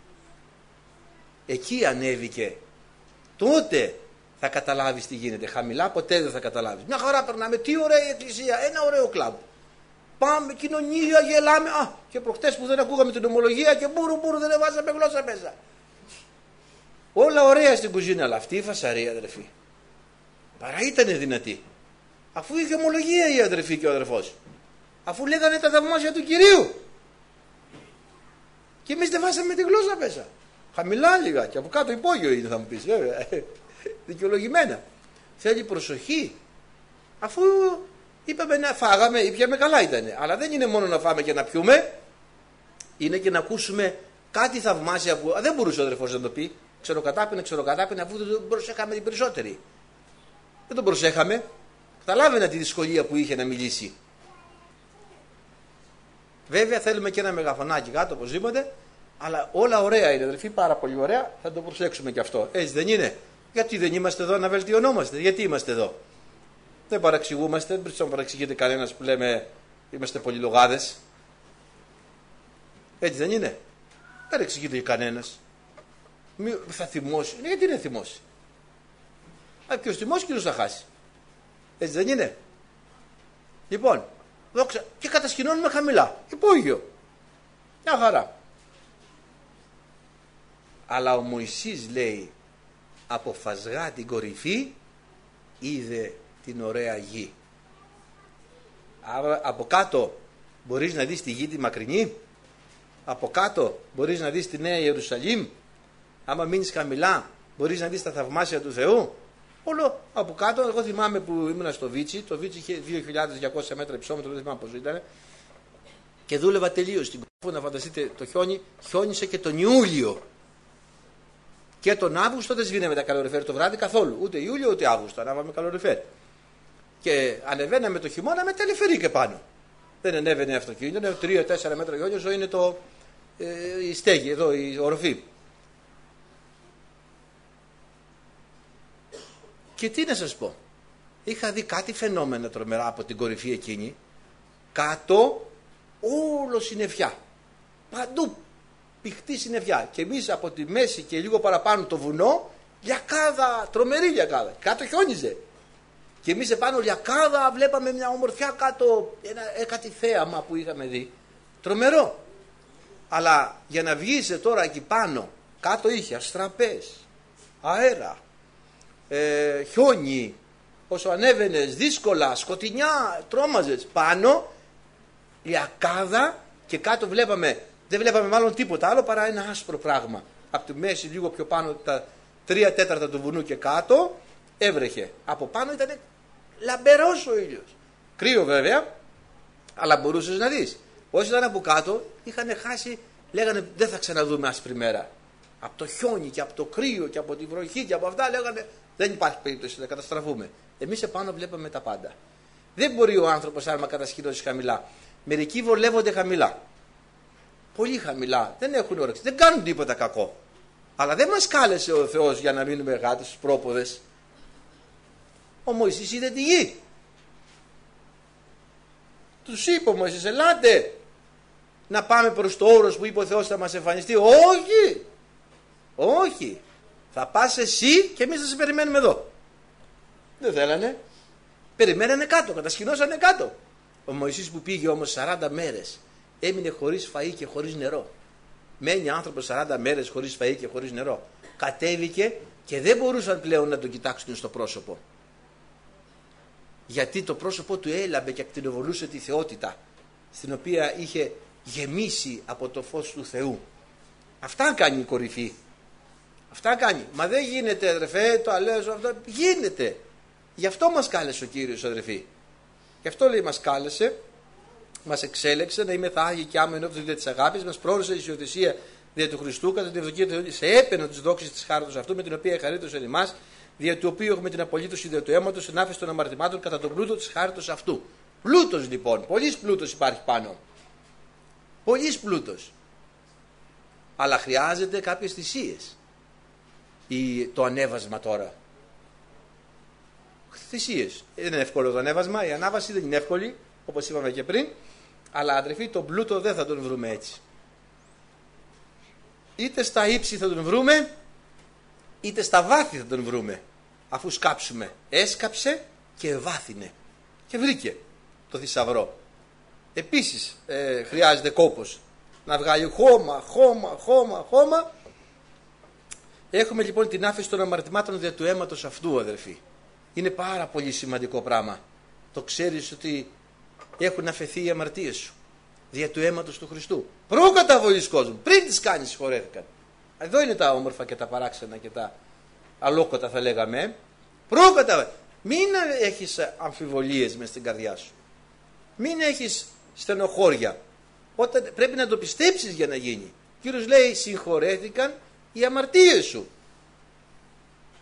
εκεί ανέβηκε, τότε θα καταλάβεις τι γίνεται. Χαμηλά ποτέ δεν θα καταλάβεις. Μια χαρά περνάμε, τι ωραία η εκκλησία, ένα ωραίο κλαμπ. Πάμε, κοινωνία, γελάμε. Και προχτές που δεν ακούγαμε την ομολογία και μπούρου δεν εβάζαμε γλώσσα μέσα. Όλα ωραία στην κουζίνα, αλλά αυτή η φασαρία, αδερφή, παρά ήτανε δυνατή. Αφού είχε ομολογία η αδερφή και ο αδερφός. Αφού λέγανε τα θαυμάσια του Κυρίου. Και εμείς δεν βάσαμε τη γλώσσα μέσα. Χαμηλά λίγα και από κάτω υπόγειο είναι, θα μου πεις, βέβαια. Δικαιολογημένα. Θέλει προσοχή. Αφού είπαμε να φάγαμε, ήπιαμε, καλά ήτανε. Αλλά δεν είναι μόνο να φάμε και να πιούμε. Είναι και να ακούσουμε κάτι θαυμάσια που δεν μπορούσε ο αδερφός να το πει. Ξεροκατάπινε, αφού δεν τον προσέχαμε την περισσότερη. Δεν τον προσέχαμε. Καταλάβαινα τη δυσκολία που είχε να μιλήσει. Βέβαια θέλουμε και ένα μεγαφωνάκι κάτω οπωσδήποτε, αλλά όλα ωραία είναι, αδελφοί, πάρα πολύ ωραία, θα το προσέξουμε και αυτό. Έτσι δεν είναι? Γιατί δεν είμαστε εδώ να βελτιωνόμαστε? Γιατί είμαστε εδώ? Δεν παραξηγούμαστε, δεν πρέπει να παραξηγείται κανένας που λέμε είμαστε πολυλογάδες. Έτσι δεν είναι? Δεν παραξηγείται κανένας. Θα θυμώσει. Γιατί είναι θυμώσει? Ποιος θυμώσει, ποιος θα χάσει. Έτσι δεν είναι? Λοιπόν, δόξα, και κατασκηνώνουμε χαμηλά. Υπόγειο. Μια χαρά. Αλλά ο Μωυσής λέει, από φασγά την κορυφή είδε την ωραία γη. Από κάτω μπορείς να δεις τη γη τη μακρινή. Από κάτω μπορείς να δεις τη Νέα Ιερουσαλήμ. Άμα μείνεις χαμηλά μπορείς να δεις τα θαυμάσια του Θεού. Όλο από κάτω. Εγώ θυμάμαι που ήμουν στο Βίτσι. Το Βίτσι είχε 2.200 μέτρα υψόμετρο, δεν θυμάμαι πόσο ήταν. Και δούλευα τελείως στην κορυφή. Να φανταστείτε, το χιόνι χιόνισε και τον Ιούλιο. Και τον Αύγουστο δεν σβήναμε τα καλοριφέρ το βράδυ καθόλου. Ούτε Ιούλιο ούτε Αύγουστο. Ανάβαμε καλοριφέρ. Και ανεβαίναμε το χειμώνα με τελεφερή και πάνω. Δεν ανέβαινε αυτοκίνητο. 3-4 μέτρα χιόνιο είναι η στέγη, εδώ η οροφή. Και τι να σας πω. Είχα δει κάτι φαινόμενα τρομερά από την κορυφή εκείνη. Κάτω όλο συννεφιά. Παντού πηχτή συννεφιά. Και εμείς από τη μέση και λίγο παραπάνω το βουνό, λιακάδα, τρομερή λιακάδα. Κάτω χιόνιζε. Και εμείς επάνω λιακάδα βλέπαμε μια ομορφιά κάτω, κάτι θέαμα που είχαμε δει. Τρομερό. Αλλά για να βγεις τώρα εκεί πάνω, κάτω είχε αστραπές, αέρα, χιόνι, όσο ανέβαινες δύσκολα, σκοτεινιά, τρόμαζες. Πάνω λιακάδα και κάτω δεν βλέπαμε μάλλον τίποτα άλλο παρά ένα άσπρο πράγμα. Από τη μέση λίγο πιο πάνω, τα 3/4 του βουνού και κάτω έβρεχε. Από πάνω ήταν λαμπερός ο ήλιος. Κρύο βέβαια, αλλά μπορούσες να δεις. Όσοι ήταν από κάτω είχαν χάσει, λέγανε δεν θα ξαναδούμε άσπρη μέρα. Από το χιόνι και από το κρύο και από τη βροχή και από αυτά λέγανε δεν υπάρχει περίπτωση να καταστραφούμε. Εμείς επάνω βλέπαμε τα πάντα. Δεν μπορεί ο άνθρωπος άμα κατασκηνώσει χαμηλά. Μερικοί βολεύονται χαμηλά. Πολύ χαμηλά. Δεν έχουν όρεξη. Δεν κάνουν τίποτα κακό. Αλλά δεν μας κάλεσε ο Θεός για να μείνουμε γάτες στους πρόποδες. Ο Μωυσής είδε τη γη. Τους είπε ο Μωυσής, ελάτε να πάμε προς το όρος που είπε ο Θεός θα μας εμφανιστεί. Όχι. Όχι. Θα πας εσύ και εμείς θα σε περιμένουμε εδώ. Δεν θέλανε. Περιμένανε κάτω, κατασκηνώσανε κάτω. Ο Μωυσής που πήγε όμως 40 μέρες έμεινε χωρίς φαΐ και χωρίς νερό. Μένει άνθρωπος 40 μέρες χωρίς φαΐ και χωρίς νερό. Κατέβηκε και δεν μπορούσαν πλέον να τον κοιτάξουν στο πρόσωπο. Γιατί το πρόσωπό του έλαμπε και ακτινοβολούσε τη θεότητα στην οποία είχε γεμίσει από το φως του Θεού. Αυτά κάνει η κορυφή. Αυτά κάνει. Μα δεν γίνεται αδερφέ, το αλέζω αυτό. Γίνεται. Γι' αυτό μας κάλεσε ο Κύριος αδερφοί. Γι' αυτό λέει μας κάλεσε, μας εξέλεξε να είμαι άγιοι και άμενοι ενώπιον δια της αγάπης, μας πρόωρισε η ισιοθεσία δια του Χριστού κατά την ευδοκία του Θεού, σε έπαινο της δόξης της χάριτος αυτού με την οποία εχαρίτωσε εμάς, δια του οποίου έχουμε την απολύτωση δια του αίματος, ενάφεση των αμαρτημάτων κατά τον πλούτο της χάριτος αυτού. Πλούτος λοιπόν, πολύς πλούτος υπάρχει πάνω. Πολύς πλούτος. Αλλά χρειάζεται κάποιες θυσίες. Το ανέβασμα τώρα. Θυσίες. Δεν είναι εύκολο το ανέβασμα, η ανάβαση δεν είναι εύκολη, όπως είπαμε και πριν, αλλά αδερφοί τον πλούτο δεν θα τον βρούμε έτσι. Είτε στα ύψη θα τον βρούμε, είτε στα βάθη θα τον βρούμε, αφού σκάψουμε. Έσκαψε και βάθινε και βρήκε το θησαυρό. Επίσης χρειάζεται κόπος να βγάλει χώμα. Έχουμε λοιπόν την άφεση των αμαρτημάτων δια του αίματος αυτού αδερφοί. Είναι πάρα πολύ σημαντικό πράγμα. Το ξέρεις ότι έχουν αφαιθεί οι αμαρτίες σου δια του αίματος του Χριστού. Προκαταβολής κόσμου. Πριν τις κάνεις συγχωρέθηκαν. Εδώ είναι τα όμορφα και τα παράξενα και τα αλόκοτα θα λέγαμε. Προκαταβολής. Μην έχεις αμφιβολίες μες στην καρδιά σου. Μην έχεις στενοχώρια. Όταν πρέπει να το πιστέψεις για να γίνει. Ο Κύριος λέει συγχωρέθηκαν οι αμαρτίες σου.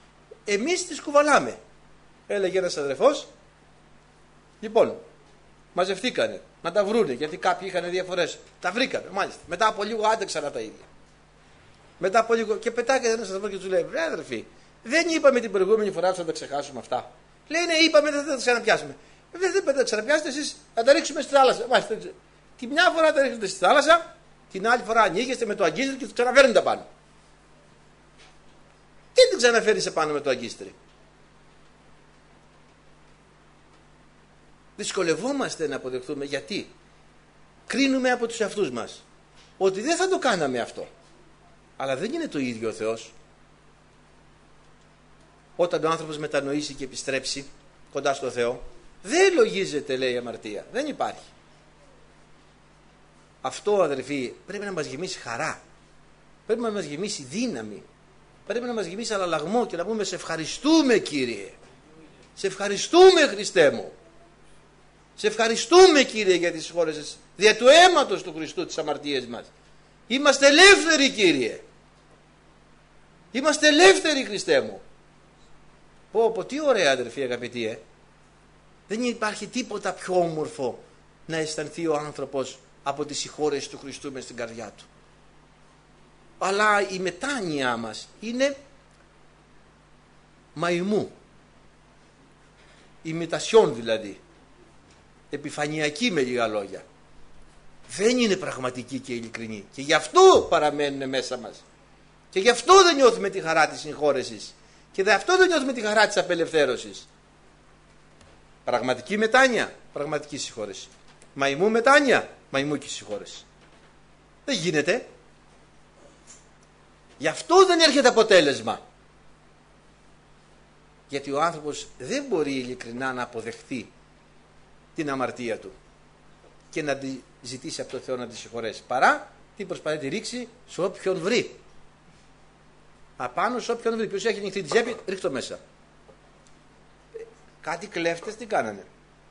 Εμείς τις κουβαλάμε. Έλεγε ένας αδερφός. Λοιπόν, μαζευτήκανε να τα βρούνε, γιατί κάποιοι είχαν διαφορές. Τα βρήκανε, μάλιστα. Μετά από λίγο άντεξαν τα ίδια. Μετά από λίγο και πετάγεται ένας άνθρωπος και του λέει: βρε αδερφοί, δεν είπαμε την προηγούμενη φορά ότι θα τα ξεχάσουμε αυτά? Λέει: ναι, είπαμε, δεν θα τα ξαναπιάσουμε. Δεν θα τα ξαναπιάσετε εσείς, θα τα ρίξουμε στη θάλασσα. Μάλιστα, τη μια φορά τα ρίχνετε στη θάλασσα, την άλλη φορά ανοίγεστε με το αγκίστρι και του ξαναφέρνετε πάνω. Τι την ξαναφέρνεις επάνω με το αγκίστρι? Δυσκολευόμαστε να αποδεχτούμε, γιατί κρίνουμε από τους εαυτούς μας ότι δεν θα το κάναμε αυτό. Αλλά δεν είναι το ίδιο ο Θεός. Όταν ο άνθρωπος μετανοήσει και επιστρέψει κοντά στο Θεό, δεν λογίζεται, λέει, αμαρτία. Δεν υπάρχει. Αυτό, αδερφοί, πρέπει να μας γεμίσει χαρά. Πρέπει να μας γεμίσει δύναμη. Πρέπει να μας γεμίσει αλλαλαγμό και να πούμε: σε ευχαριστούμε, Κύριε. Σε ευχαριστούμε, Χριστέ μου. Σε ευχαριστούμε, Κύριε, για τις συγχώρεσες δια του αίματος του Χριστού τις αμαρτίες μας. Είμαστε ελεύθεροι, Κύριε. Είμαστε ελεύθεροι, Χριστέ μου. Πω, τι ωραία, αδερφοί αγαπητοί, Δεν υπάρχει τίποτα πιο όμορφο να αισθανθεί ο άνθρωπος από τη συγχώρεση του Χριστού μες στην καρδιά του. Αλλά η μετάνοια μας είναι μαϊμού. Ημιτασιόν δηλαδή. Επιφανειακή, με λίγα λόγια. Δεν είναι πραγματική και ειλικρινή. Και γι' αυτό παραμένουν μέσα μας. Και γι' αυτό δεν νιώθουμε τη χαρά της συγχώρεσης. Και γι' αυτό δεν νιώθουμε τη χαρά της απελευθέρωσης. Πραγματική μετάνοια, πραγματική συγχώρεση. Μαϊμού μετάνοια, μαϊμού και συγχώρεση. Δεν γίνεται. Γι' αυτό δεν έρχεται αποτέλεσμα. Γιατί ο άνθρωπος δεν μπορεί ειλικρινά να αποδεχθεί την αμαρτία του και να τη ζητήσει από τον Θεό να τη συγχωρέσει. Παρά τι προσπαθεί να τη ρίξει σε όποιον βρει. Απάνω σε όποιον βρει. Ποιος έχει ανοιχτή την τσέπη, ρίχτω μέσα. Κάτι κλέφτες τι κάνανε.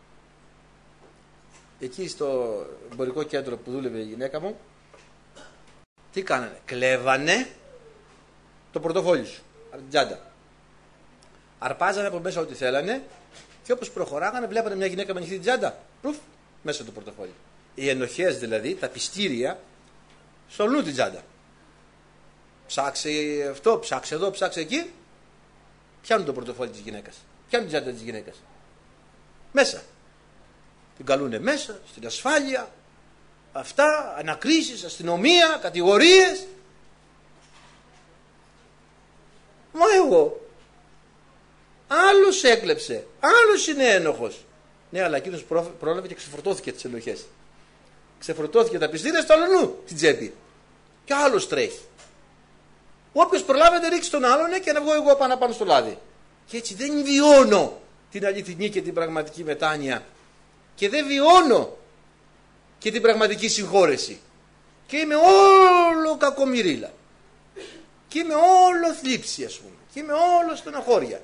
Εκεί στο εμπορικό κέντρο που δούλευε η γυναίκα μου, τι κάνανε? Κλέβανε το πορτοφόλι σου, την τσάντα. Αρπάζανε από μέσα ό,τι θέλανε και όπως προχωράγανε βλέπανε μια γυναίκα με ανοιχτή την τσάντα. Προυφ, μέσα το πορτοφόλι. Οι ενοχές δηλαδή, τα πιστήρια, στολούν την τσάντα. Ψάξε αυτό, ψάξε εδώ, ψάξε εκεί. Πιάνουν το πορτοφόλι της γυναίκας. Πιάνουν την τσάντα της γυναίκας. Μέσα. Την καλούνε μέσα, στην ασφάλεια. Αυτά, ανακρίσεις, αστυνομία, κατηγορίες. Μα εγώ. Άλλος έκλεψε. Άλλος είναι ένοχος. Ναι, αλλά εκείνος πρόλαβε και ξεφορτώθηκε τις ενοχές. Ξεφορτώθηκε τα πιστήρια στο αλλονού στην τσέπη. Και άλλος τρέχει. Όποιος προλάβει να ρίξει τον άλλον και να βγω εγώ πάνω στο λάδι. Και έτσι δεν βιώνω την αληθινή και την πραγματική μετάνοια. Και δεν βιώνω και την πραγματική συγχώρεση. Και είμαι όλο κακομοιρίλα. Και είμαι όλο θλίψη, ας πούμε. Και είμαι όλο στενοχώρια.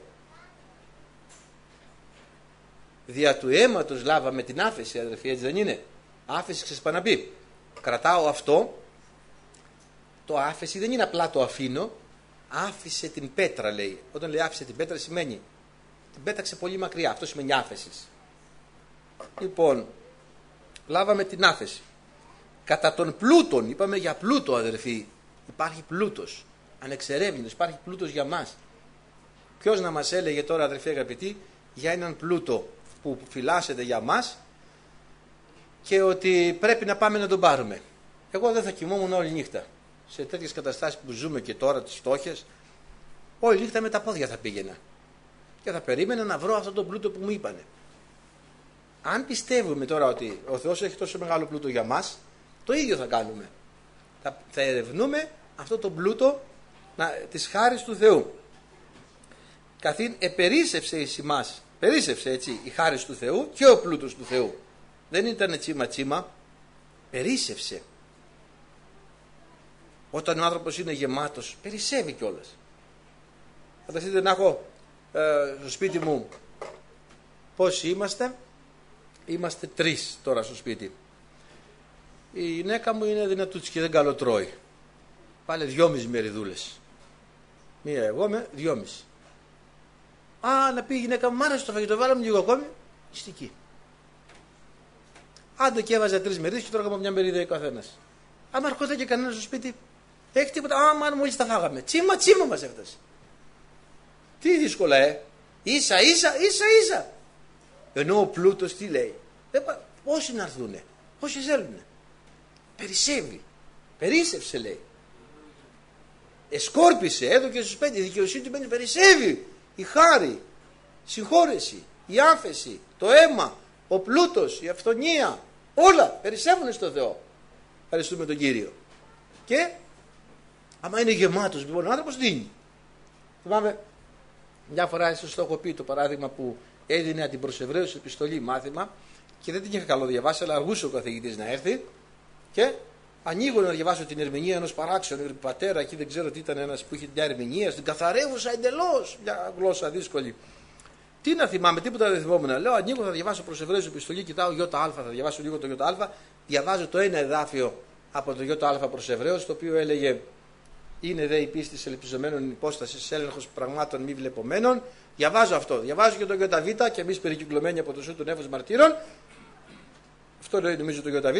Δια του αίματος λάβαμε την άφεση, αδερφοί, έτσι δεν είναι? Άφεση ξεσπαναπεί. Κρατάω αυτό. Το άφεση δεν είναι απλά το αφήνω. Άφησε την πέτρα, λέει. Όταν λέει άφησε την πέτρα σημαίνει την πέταξε πολύ μακριά. Αυτό σημαίνει άφεση. Λοιπόν, λάβαμε την άφεση. Κατά τον πλούτον, είπαμε για πλούτο, αδερφοί. Υπάρχει πλούτος. Ανεξερεύνητος, υπάρχει πλούτος για μας. Ποιος να μας έλεγε τώρα, αδερφοί αγαπητοί, για έναν πλούτο που φυλάσσεται για μας και ότι πρέπει να πάμε να τον πάρουμε? Εγώ δεν θα κοιμόμουν όλη νύχτα. Σε τέτοιες καταστάσεις που ζούμε και τώρα, τις φτώχειες, όλη νύχτα με τα πόδια θα πήγαινα και θα περίμενα να βρω αυτόν τον πλούτο που μου είπανε. Αν πιστεύουμε τώρα ότι ο Θεός έχει τόσο μεγάλο πλούτο για μας, το ίδιο θα κάνουμε. Θα ερευνούμε αυτό το πλούτο της χάρης του Θεού. Καθήν επερίσευσε εις ημάς, περίσευσε έτσι η χάρις του Θεού και ο πλούτος του Θεού. Δεν ήταν τσίμα τσίμα, περίσευσε. Όταν ο άνθρωπος είναι γεμάτος, περισσεύει κιόλας. Φανταστείτε να έχω στο σπίτι μου, πόσοι είμαστε? Είμαστε 3 τώρα στο σπίτι. Η γυναίκα μου είναι δυνατούτσι και δεν καλοτρώει. Πάλε 2,5 μεριδούλες. Μία εγώ με 2,5. Να πει η γυναίκα μου, μ' άρεσε το φαγητό, βάλαμε λίγο ακόμη. Ιστική. Άντε και έβαζα 3 μερίδες και τρώγαμε μια μερίδα ο καθένας. Άμα ερχόταν και κανένα στο σπίτι, έχει τίποτα. Άμα μόλις τα φάγαμε. Τσίμα μας έφτασε. Τι δύσκολα, ίσα. Ενώ ο πλούτος τι λέει. Πόσοι να έρθουνε, πόσοι θέλουνε. Περισσεύει. Περίσευσε λέει. Εσκόρπισε, έδωκε στους 5. Η δικαιοσύνη του μπαίνει, περισσεύει. Η χάρη, η συγχώρεση, η άφεση, το αίμα, ο πλούτος, η αυθονία. Όλα περισσεύουν στο Θεό. Ευχαριστούμε τον Κύριο. Και άμα είναι γεμάτος λοιπόν ο άνθρωπος δίνει. Θυμάμαι μια φορά, ίσως το έχω πει, το παράδειγμα που έδινε την προς Εβραίους επιστολή μάθημα και δεν την είχα καλό διαβάσει, αλλά αργούσε ο καθηγητής να έρθει και ανοίγω να διαβάσω την ερμηνεία ενός παράξενου πατέρα, εκεί δεν ξέρω τι ήταν, ένας που είχε μια ερμηνεία, στην καθαρεύουσα εντελώς, μια γλώσσα δύσκολη. Τι να θυμάμαι, τίποτα δεν θυμόμουν. Λέω, ανοίγω, θα διαβάσω προς Εβραίους επιστολή, κοιτάω ΙΑ, θα διαβάσω λίγο το ΙΑ, διαβάζω το ένα εδάφιο από το ΙΑ προς Εβραίους, το οποίο έλεγε: είναι δε η πίστη ελπιζομένων υπόστασης, έλεγχος πραγμάτων μη βλεπομένων. Διαβάζω αυτό. Διαβάζω και το ΙΒ και εμείς περικυκλωμένοι από το σου του νέφους μαρτύρων. Αυτό λέει νομίζω το ΙΒ. 1.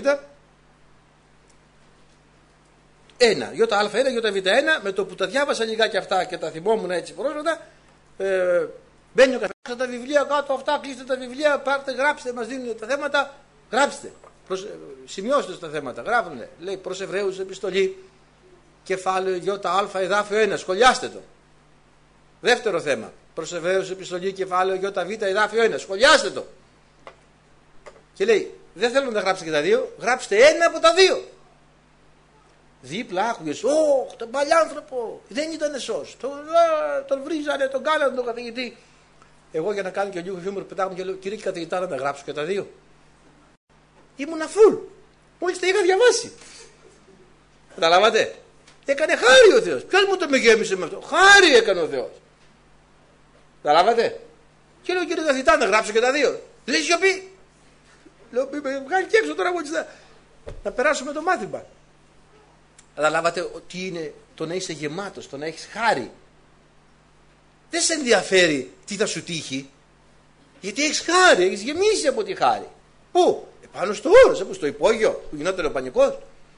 ΙΑ1, ΙΒ1, με το που τα διάβασα λιγάκι αυτά και τα θυμόμουν έτσι πρόσφατα, μπαίνει ο καθένας τα βιβλία κάτω, αυτά, κλείστε τα βιβλία, πάρτε, γράψτε, μας δίνουν τα θέματα, γράψτε. Σημειώστε τα θέματα, γράφουνε. Λέει προς Εβραίους επιστολή, κεφάλαιο ΙΑ, εδάφιο 1, σχολιάστε το. Δεύτερο θέμα, προς Εβραίους επιστολή, κεφάλαιο ΙΒ, εδάφιο 1, σχολιάστε το. Και λέει, δεν θέλω να γράψετε και τα δύο, γράψτε ένα από τα δύο. Δίπλα άκουγες, τον παλιάνθρωπο, δεν ήταν σως, τον βρίζανε, τον κάνανε τον καθηγητή. Εγώ για να κάνω και λίγο χιούμορ πετάγομαι και λέω, κύριε καθηγητά, να τα γράψω και τα δύο. Ήμουνα φουλ, μόλις τα είχα διαβάσει. Καταλάβατε, έκανε χάρη ο Θεός. Ποιος μου το με γέμισε με αυτό, χάρη έκανε ο Θεός. Καταλάβατε. Και λέω, κύριε καθηγητά, να γράψω και τα δύο. Λέει σιωπή. Λέω, βγάλει και έξω τώρα μόλις να περάσουμε το μάθημα. Καταλάβατε τι είναι το να είσαι γεμάτος, το να έχεις χάρη. Δεν σε ενδιαφέρει τι θα σου τύχει, γιατί έχεις χάρη, έχεις γεμίσει από τη χάρη. Πού? Επάνω στο όρος, όπως στο υπόγειο που γινόταν ο πανικός.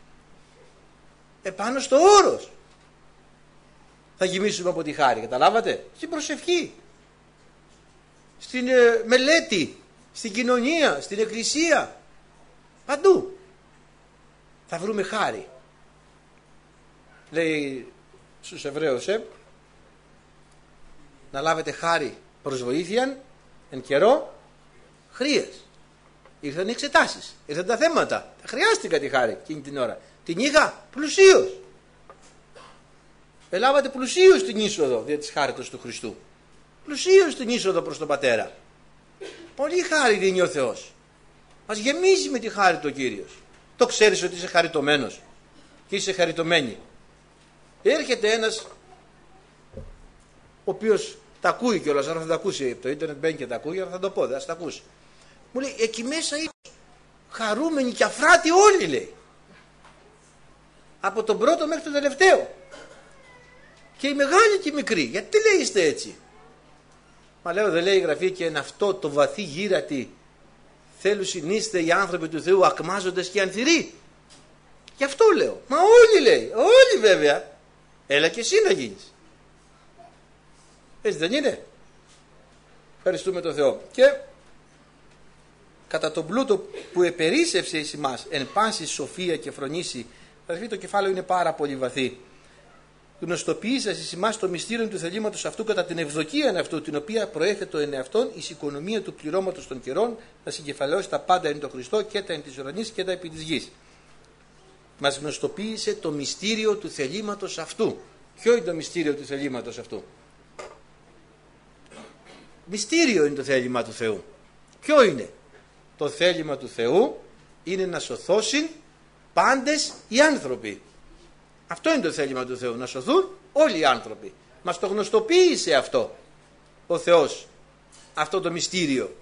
Επάνω στο όρος θα γεμίσουμε από τη χάρη, καταλάβατε. Στην προσευχή, στην μελέτη, στην κοινωνία, στην εκκλησία, παντού θα βρούμε χάρη. Λέει στους Εβραίους, να λάβετε χάρη προς βοήθειαν εν καιρό χρειές. Ήρθαν οι εξετάσεις, ήρθαν τα θέματα, χρειάστηκα τη χάρη εκείνη την ώρα. Την είχα πλουσίως. Ελάβατε πλουσίως την είσοδο δια της χάριτος του Χριστού. Πλουσίως την είσοδο προς τον Πατέρα. Πολύ χάρη δίνει ο Θεός. Μας γεμίζει με τη χάρη του ο Κύριος. Το ξέρεις ότι είσαι χαριτωμένος και είσαι χαριτωμένη. Έρχεται ένας ο οποίος τα ακούει κιόλας, αλλά θα τα ακούσει από το ίντερνετ, μπαίνει και τα ακούει, αλλά θα το πω, θα τα ακούσει. Μου λέει, εκεί μέσα είναι χαρούμενοι και αφράτοι όλοι, λέει. Από τον πρώτο μέχρι τον τελευταίο. Και οι μεγάλοι και οι μικροί. Γιατί λέει είστε έτσι? Μα λέω, δεν λέει η Γραφή και εν αυτό το βαθύ γύρατη θέλουν συνείστε οι άνθρωποι του Θεού ακμάζοντες και ανθυροί? Γι' αυτό λέω. Μα όλοι λέει, όλοι βέβαια. Έλα και εσύ να γίνεις. Έτσι δεν είναι? Ευχαριστούμε τον Θεό. Και κατά τον πλούτο που επερίσευσε εις εμάς εν πάση σοφία και φρονήσει, δηλαδή το κεφάλαιο είναι πάρα πολύ βαθύ, γνωστοποίησας εις εμάς το μυστήριο του θελήματος αυτού κατά την ευδοκία αυτού, την οποία προέρχεται εν εαυτόν εις οικονομία του πληρώματος των καιρών, να συγκεφαλαιώσει τα πάντα εν το Χριστό και τα εν της ουρανής και τα επί της γης. Μας γνωστοποίησε το μυστήριο του θελήματος αυτού. Ποιο είναι το μυστήριο του θελήματος αυτού? Μυστήριο είναι το θέλημα του Θεού. Ποιο είναι? Το θέλημα του Θεού είναι να σωθώσουν πάντες οι άνθρωποι. Αυτό είναι το θέλημα του Θεού, να σωθούν όλοι οι άνθρωποι. Μας το γνωστοποίησε αυτό ο Θεός, αυτό το μυστήριο.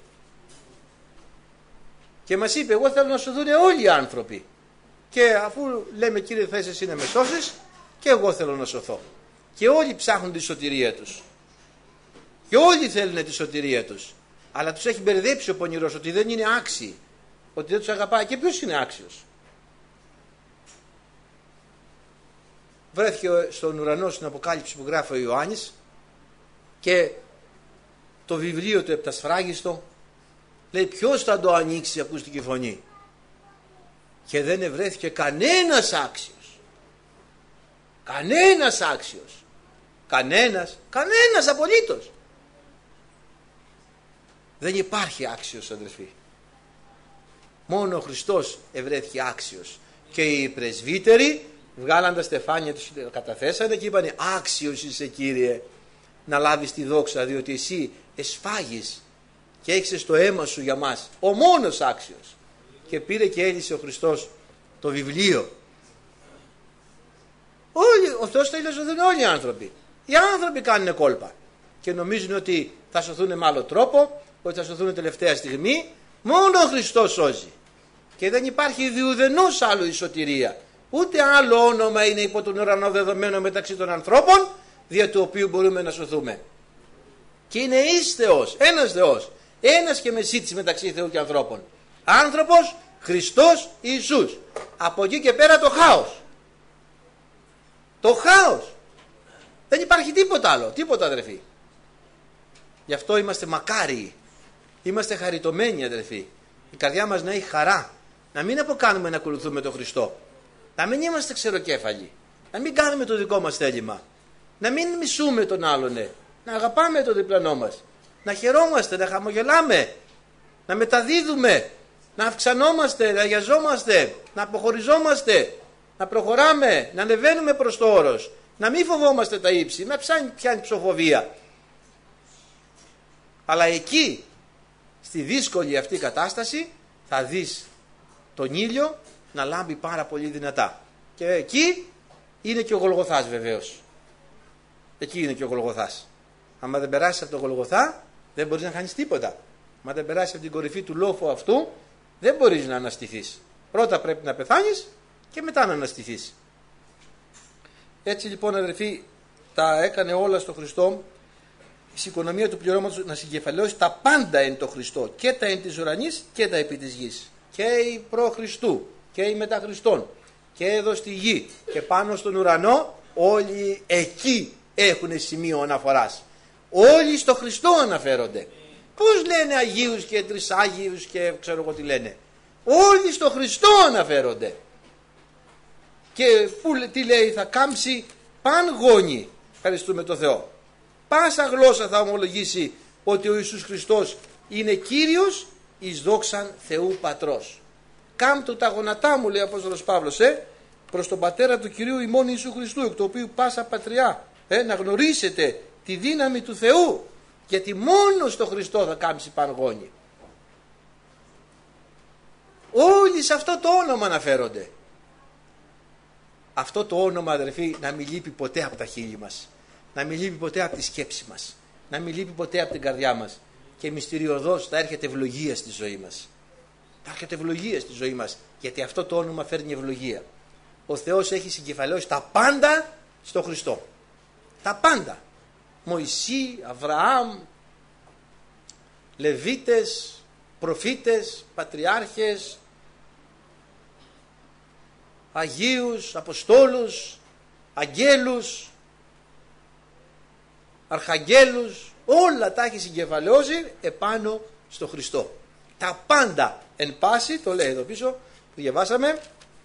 Και μας είπε, εγώ θέλω να σωθούν όλοι οι άνθρωποι. Και αφού λέμε, Κύριε, θες εσύ να με σώσεις, και εγώ θέλω να σωθώ. Και όλοι ψάχνουν τη σωτηρία τους. Και όλοι θέλουν τη σωτηρία τους. Αλλά τους έχει μπερδέψει ο πονηρός ότι δεν είναι άξιοι. ότι δεν τους αγαπάει. Και ποιος είναι άξιος? Βρέθηκε στον ουρανό στην Αποκάλυψη που γράφει ο Ιωάννης και το βιβλίο του επτασφράγιστο, λέει ποιος θα το ανοίξει, ακούστηκε η φωνή, και δεν ευρέθηκε κανένας άξιος. Κανένας άξιος. Κανένας απολύτως. Δεν υπάρχει άξιος, αδερφοί. Μόνο ο Χριστός ευρέθηκε άξιος. Και οι πρεσβύτεροι βγάλαν τα στεφάνια τους, καταθέσανε και είπανε άξιος είσαι, Κύριε, να λάβεις τη δόξα, διότι εσύ εσφάγεις και έχεις το αίμα σου για μας. Ο μόνος άξιος. Και πήρε και έλυσε ο Χριστός το βιβλίο. Ο Θεός θέλει να σωθούν όλοι οι άνθρωποι. Οι άνθρωποι κάνουν κόλπα και νομίζουν ότι θα σωθούν με άλλο τρόπο, ότι θα σωθούν τελευταία στιγμή. Μόνο ο Χριστός σώζει. Και δεν υπάρχει διουδενός άλλου η σωτηρία. Ούτε άλλο όνομα είναι υπό τον ουρανό δεδομένο μεταξύ των ανθρώπων, δια του οποίου μπορούμε να σωθούμε. Και είναι εις Θεός, ένας Θεός, ένας και μεσίτης μεταξύ Θεού και ανθρώπων. Άνθρωπος, Χριστός Ιησούς. Από εκεί και πέρα το χάος. Το χάος. Δεν υπάρχει τίποτα άλλο, τίποτα, αδερφοί. Γι' αυτό είμαστε μακάριοι. Είμαστε χαριτωμένοι, αδερφοί. Η καρδιά μας να έχει χαρά. Να μην αποκάνουμε να ακολουθούμε τον Χριστό. Να μην είμαστε ξεροκέφαλοι. Να μην κάνουμε το δικό μας θέλημα. Να μην μισούμε τον άλλον. Να αγαπάμε τον διπλανό μας. Να χαιρόμαστε, να χαμογελάμε. Να μεταδίδουμε. Να αυξανόμαστε, να αγιαζόμαστε. Να αποχωριζόμαστε. Να προχωράμε. Να ανεβαίνουμε προς το όρος. Να μην φοβόμαστε τα ύψη. Να πιάνει ψοφοβία. Αλλά εκεί, στη δύσκολη αυτή κατάσταση, θα δεις τον ήλιο να λάμπει πάρα πολύ δυνατά. Και εκεί είναι και ο Γολγοθάς, βεβαίως. Εκεί είναι και ο Γολγοθάς. άμα δεν περάσεις από το Γολγοθά δεν μπορείς να κάνεις τίποτα. Άμα δεν περάσεις από την κορυφή του λόφου αυτού δεν μπορείς να αναστηθείς. Πρώτα πρέπει να πεθάνεις και μετά να αναστηθείς. Έτσι λοιπόν αδερφοί, τα έκανε όλα στο Χριστό, η οικονομία του πληρώματος να συγκεφαλαιώσει τα πάντα εν το Χριστό, και τα εν της ουρανής και τα επί της γης, και οι προ Χριστού και οι μετά Χριστόν, και εδώ στη γη και πάνω στον ουρανό, όλοι εκεί έχουν σημείο αναφοράς. Όλοι στο Χριστό αναφέρονται. Πώς λένε Αγίους και Τρισάγιους και ξέρω εγώ τι λένε. Όλοι στο Χριστό αναφέρονται. Και τι λέει, θα κάμψει παν γόνι, ευχαριστούμε το Θεό. Πάσα γλώσσα θα ομολογήσει ότι ο Ιησούς Χριστός είναι Κύριος εις δόξαν Θεού Πατρός. Κάμπτω τα γονατά μου, λέει ο Απόστολος Παύλος, προς τον Πατέρα του Κυρίου ημών Ιησού Χριστού, εκ του οποίου πάσα πατριά, να γνωρίσετε τη δύναμη του Θεού, γιατί μόνο στο Χριστό θα κάμψει παν γόνι. Όλοι σε αυτό το όνομα αναφέρονται. Αυτό το όνομα, αδερφοί, να μην λείπει ποτέ από τα χείλη μας, να μην λείπει ποτέ από τη σκέψη μας, να μην λείπει ποτέ από την καρδιά μας, και μυστηριωδώς θα έρχεται ευλογία στη ζωή μας. Θα έρχεται ευλογία στη ζωή μας, γιατί αυτό το όνομα φέρνει ευλογία. Ο Θεός έχει συγκεφαλαιώσει τα πάντα στο Χριστό. Τα πάντα. Μωυσή, Αβραάμ, Λεβίτες, προφήτες, πατριάρχες, Αγίους, Αποστόλους, Αγγέλους, Αρχαγγέλους, όλα τα έχει συγκεφαλαιώσει επάνω στο Χριστό. Τα πάντα εν πάση, το λέει εδώ πίσω που διαβάσαμε,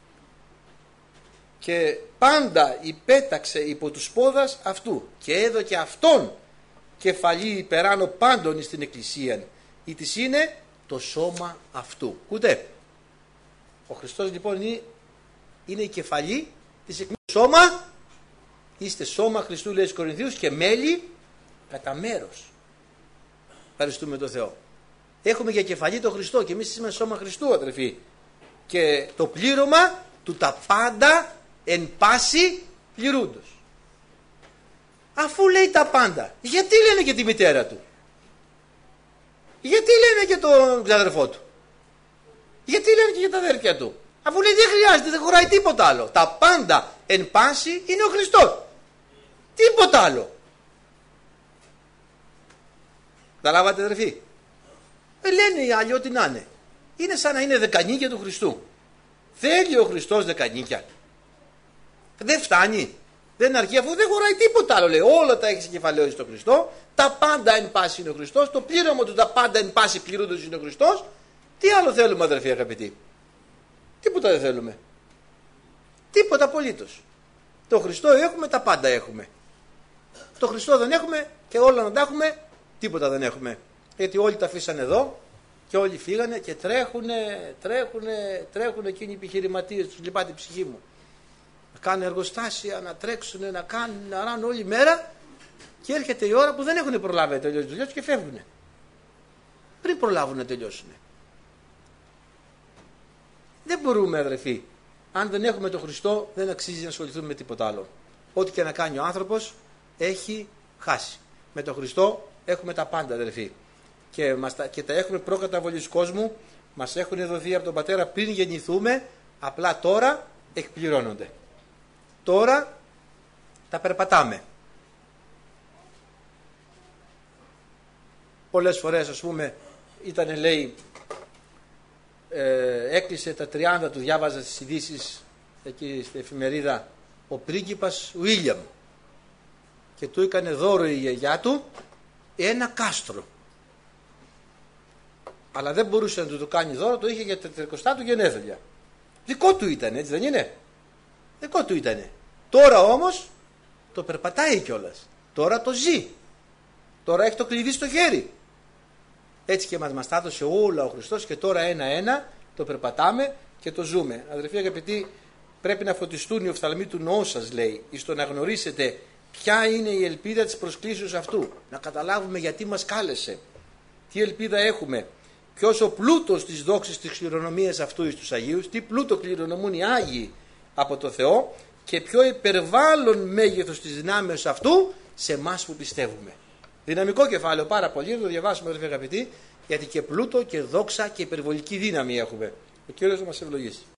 και πάντα υπέταξε υπό τους πόδας αυτού και έδωκε αυτόν κεφαλή υπεράνω πάντων στην εκκλησία, ή της είναι το σώμα αυτού. Ούτε ο Χριστός λοιπόν είναι η κεφαλή της εκκλησίας. Σώμα, είστε σώμα Χριστού, λέει στους Κορινθίους, και μέλη κατά μέρος. Ευχαριστούμε τον Θεό. Έχουμε για κεφαλή τον Χριστό και εμείς είμαστε σώμα Χριστού, αδερφοί. Και το πλήρωμα του τα πάντα εν πάση πληρούντος. Αφού λέει τα πάντα, γιατί λένε και τη μητέρα του, γιατί λένε και τον αδερφό του, γιατί λένε και για τα αδέρφια του, αφού λέει δεν χρειάζεται, δεν χωράει τίποτα άλλο. Τα πάντα εν πάση είναι ο Χριστός, τίποτα άλλο. Τα λάβατε, αδερφοί? Λένε οι άλλοι ό,τι να είναι. είναι σαν να είναι δεκανίκια του Χριστού. Θέλει ο Χριστός δεκανίκια? Δεν φτάνει, δεν αρκεί, αφού δεν χωράει τίποτα άλλο. Λέει, όλα τα έχει συγκεφαλαιώσει στο Χριστό, τα πάντα εν πάση είναι ο Χριστός, το πλήρωμα του τα πάντα εν πάση πληρούντος είναι ο Χριστός. Τι άλλο θέλουμε, αδερφοί αγαπητοί? Τίποτα δεν θέλουμε. Τίποτα απολύτως. Το Χριστό έχουμε, τα πάντα έχουμε. Το Χριστό δεν έχουμε και όλα να τα έχουμε, τίποτα δεν έχουμε. Γιατί όλοι τα αφήσανε εδώ και όλοι φύγανε και τρέχουνε εκείνοι οι επιχειρηματίες, τους λυπάται την ψυχή μου. Να κάνουν εργοστάσια, να τρέξουν, να κάνουν, να ράνουν όλη μέρα και έρχεται η ώρα που δεν έχουν προλάβει να τελειώσει δουλειά και φεύγουν. Πριν προλάβουν να τελειώσουν. Δεν μπορούμε, αδερφοί. Αν δεν έχουμε τον Χριστό, δεν αξίζει να ασχοληθούμε με τίποτα άλλο. Ό,τι και να κάνει ο άνθρωπος έχει χάσει. Με τον Χριστό έχουμε τα πάντα, αδερφοί. Και τα έχουμε προκαταβολής κόσμου, μας έχουν δοθεί από τον Πατέρα πριν γεννηθούμε, απλά τώρα εκπληρώνονται. Τώρα τα περπατάμε. Πολλές φορές, ας πούμε, λέει, έκλεισε τα 30 του, διάβαζα στις ειδήσεις εκεί στην εφημερίδα, ο πρίγκιπας Βίλιαμ, και του έκανε δώρο η γιαγιά του ένα κάστρο. Αλλά δεν μπορούσε να του το κάνει δώρο, το είχε για τα 30 του γενέθλια. Δικό του ήταν, έτσι δεν είναι? Δικό του ήτανε. Τώρα όμως το περπατάει κιόλας. Τώρα το ζει. Τώρα έχει το κλειδί στο χέρι. Έτσι και μας τα έδωσε όλα ο Χριστός και τώρα ένα-ένα το περπατάμε και το ζούμε. Αδερφοί αγαπητοί, πρέπει να φωτιστούν οι οφθαλμοί του νόου σας, λέει, εις το να γνωρίσετε ποια είναι η ελπίδα της προσκλήσεως αυτού. Να καταλάβουμε γιατί μας κάλεσε. Τι ελπίδα έχουμε. Ποιος ο πλούτος της δόξης της κληρονομίας αυτού εις τους Αγίους. Τι πλούτο κληρονομούν οι Άγιοι από το Θεό. Και ποιο υπερβάλλον μέγεθος της δυνάμεως αυτού σε εμάς που πιστεύουμε. Δυναμικό κεφάλαιο, πάρα πολύ, να το διαβάσουμε, αδερφοί αγαπητοί, γιατί και πλούτο και δόξα και υπερβολική δύναμη έχουμε. Ο Κύριος θα μας ευλογήσει.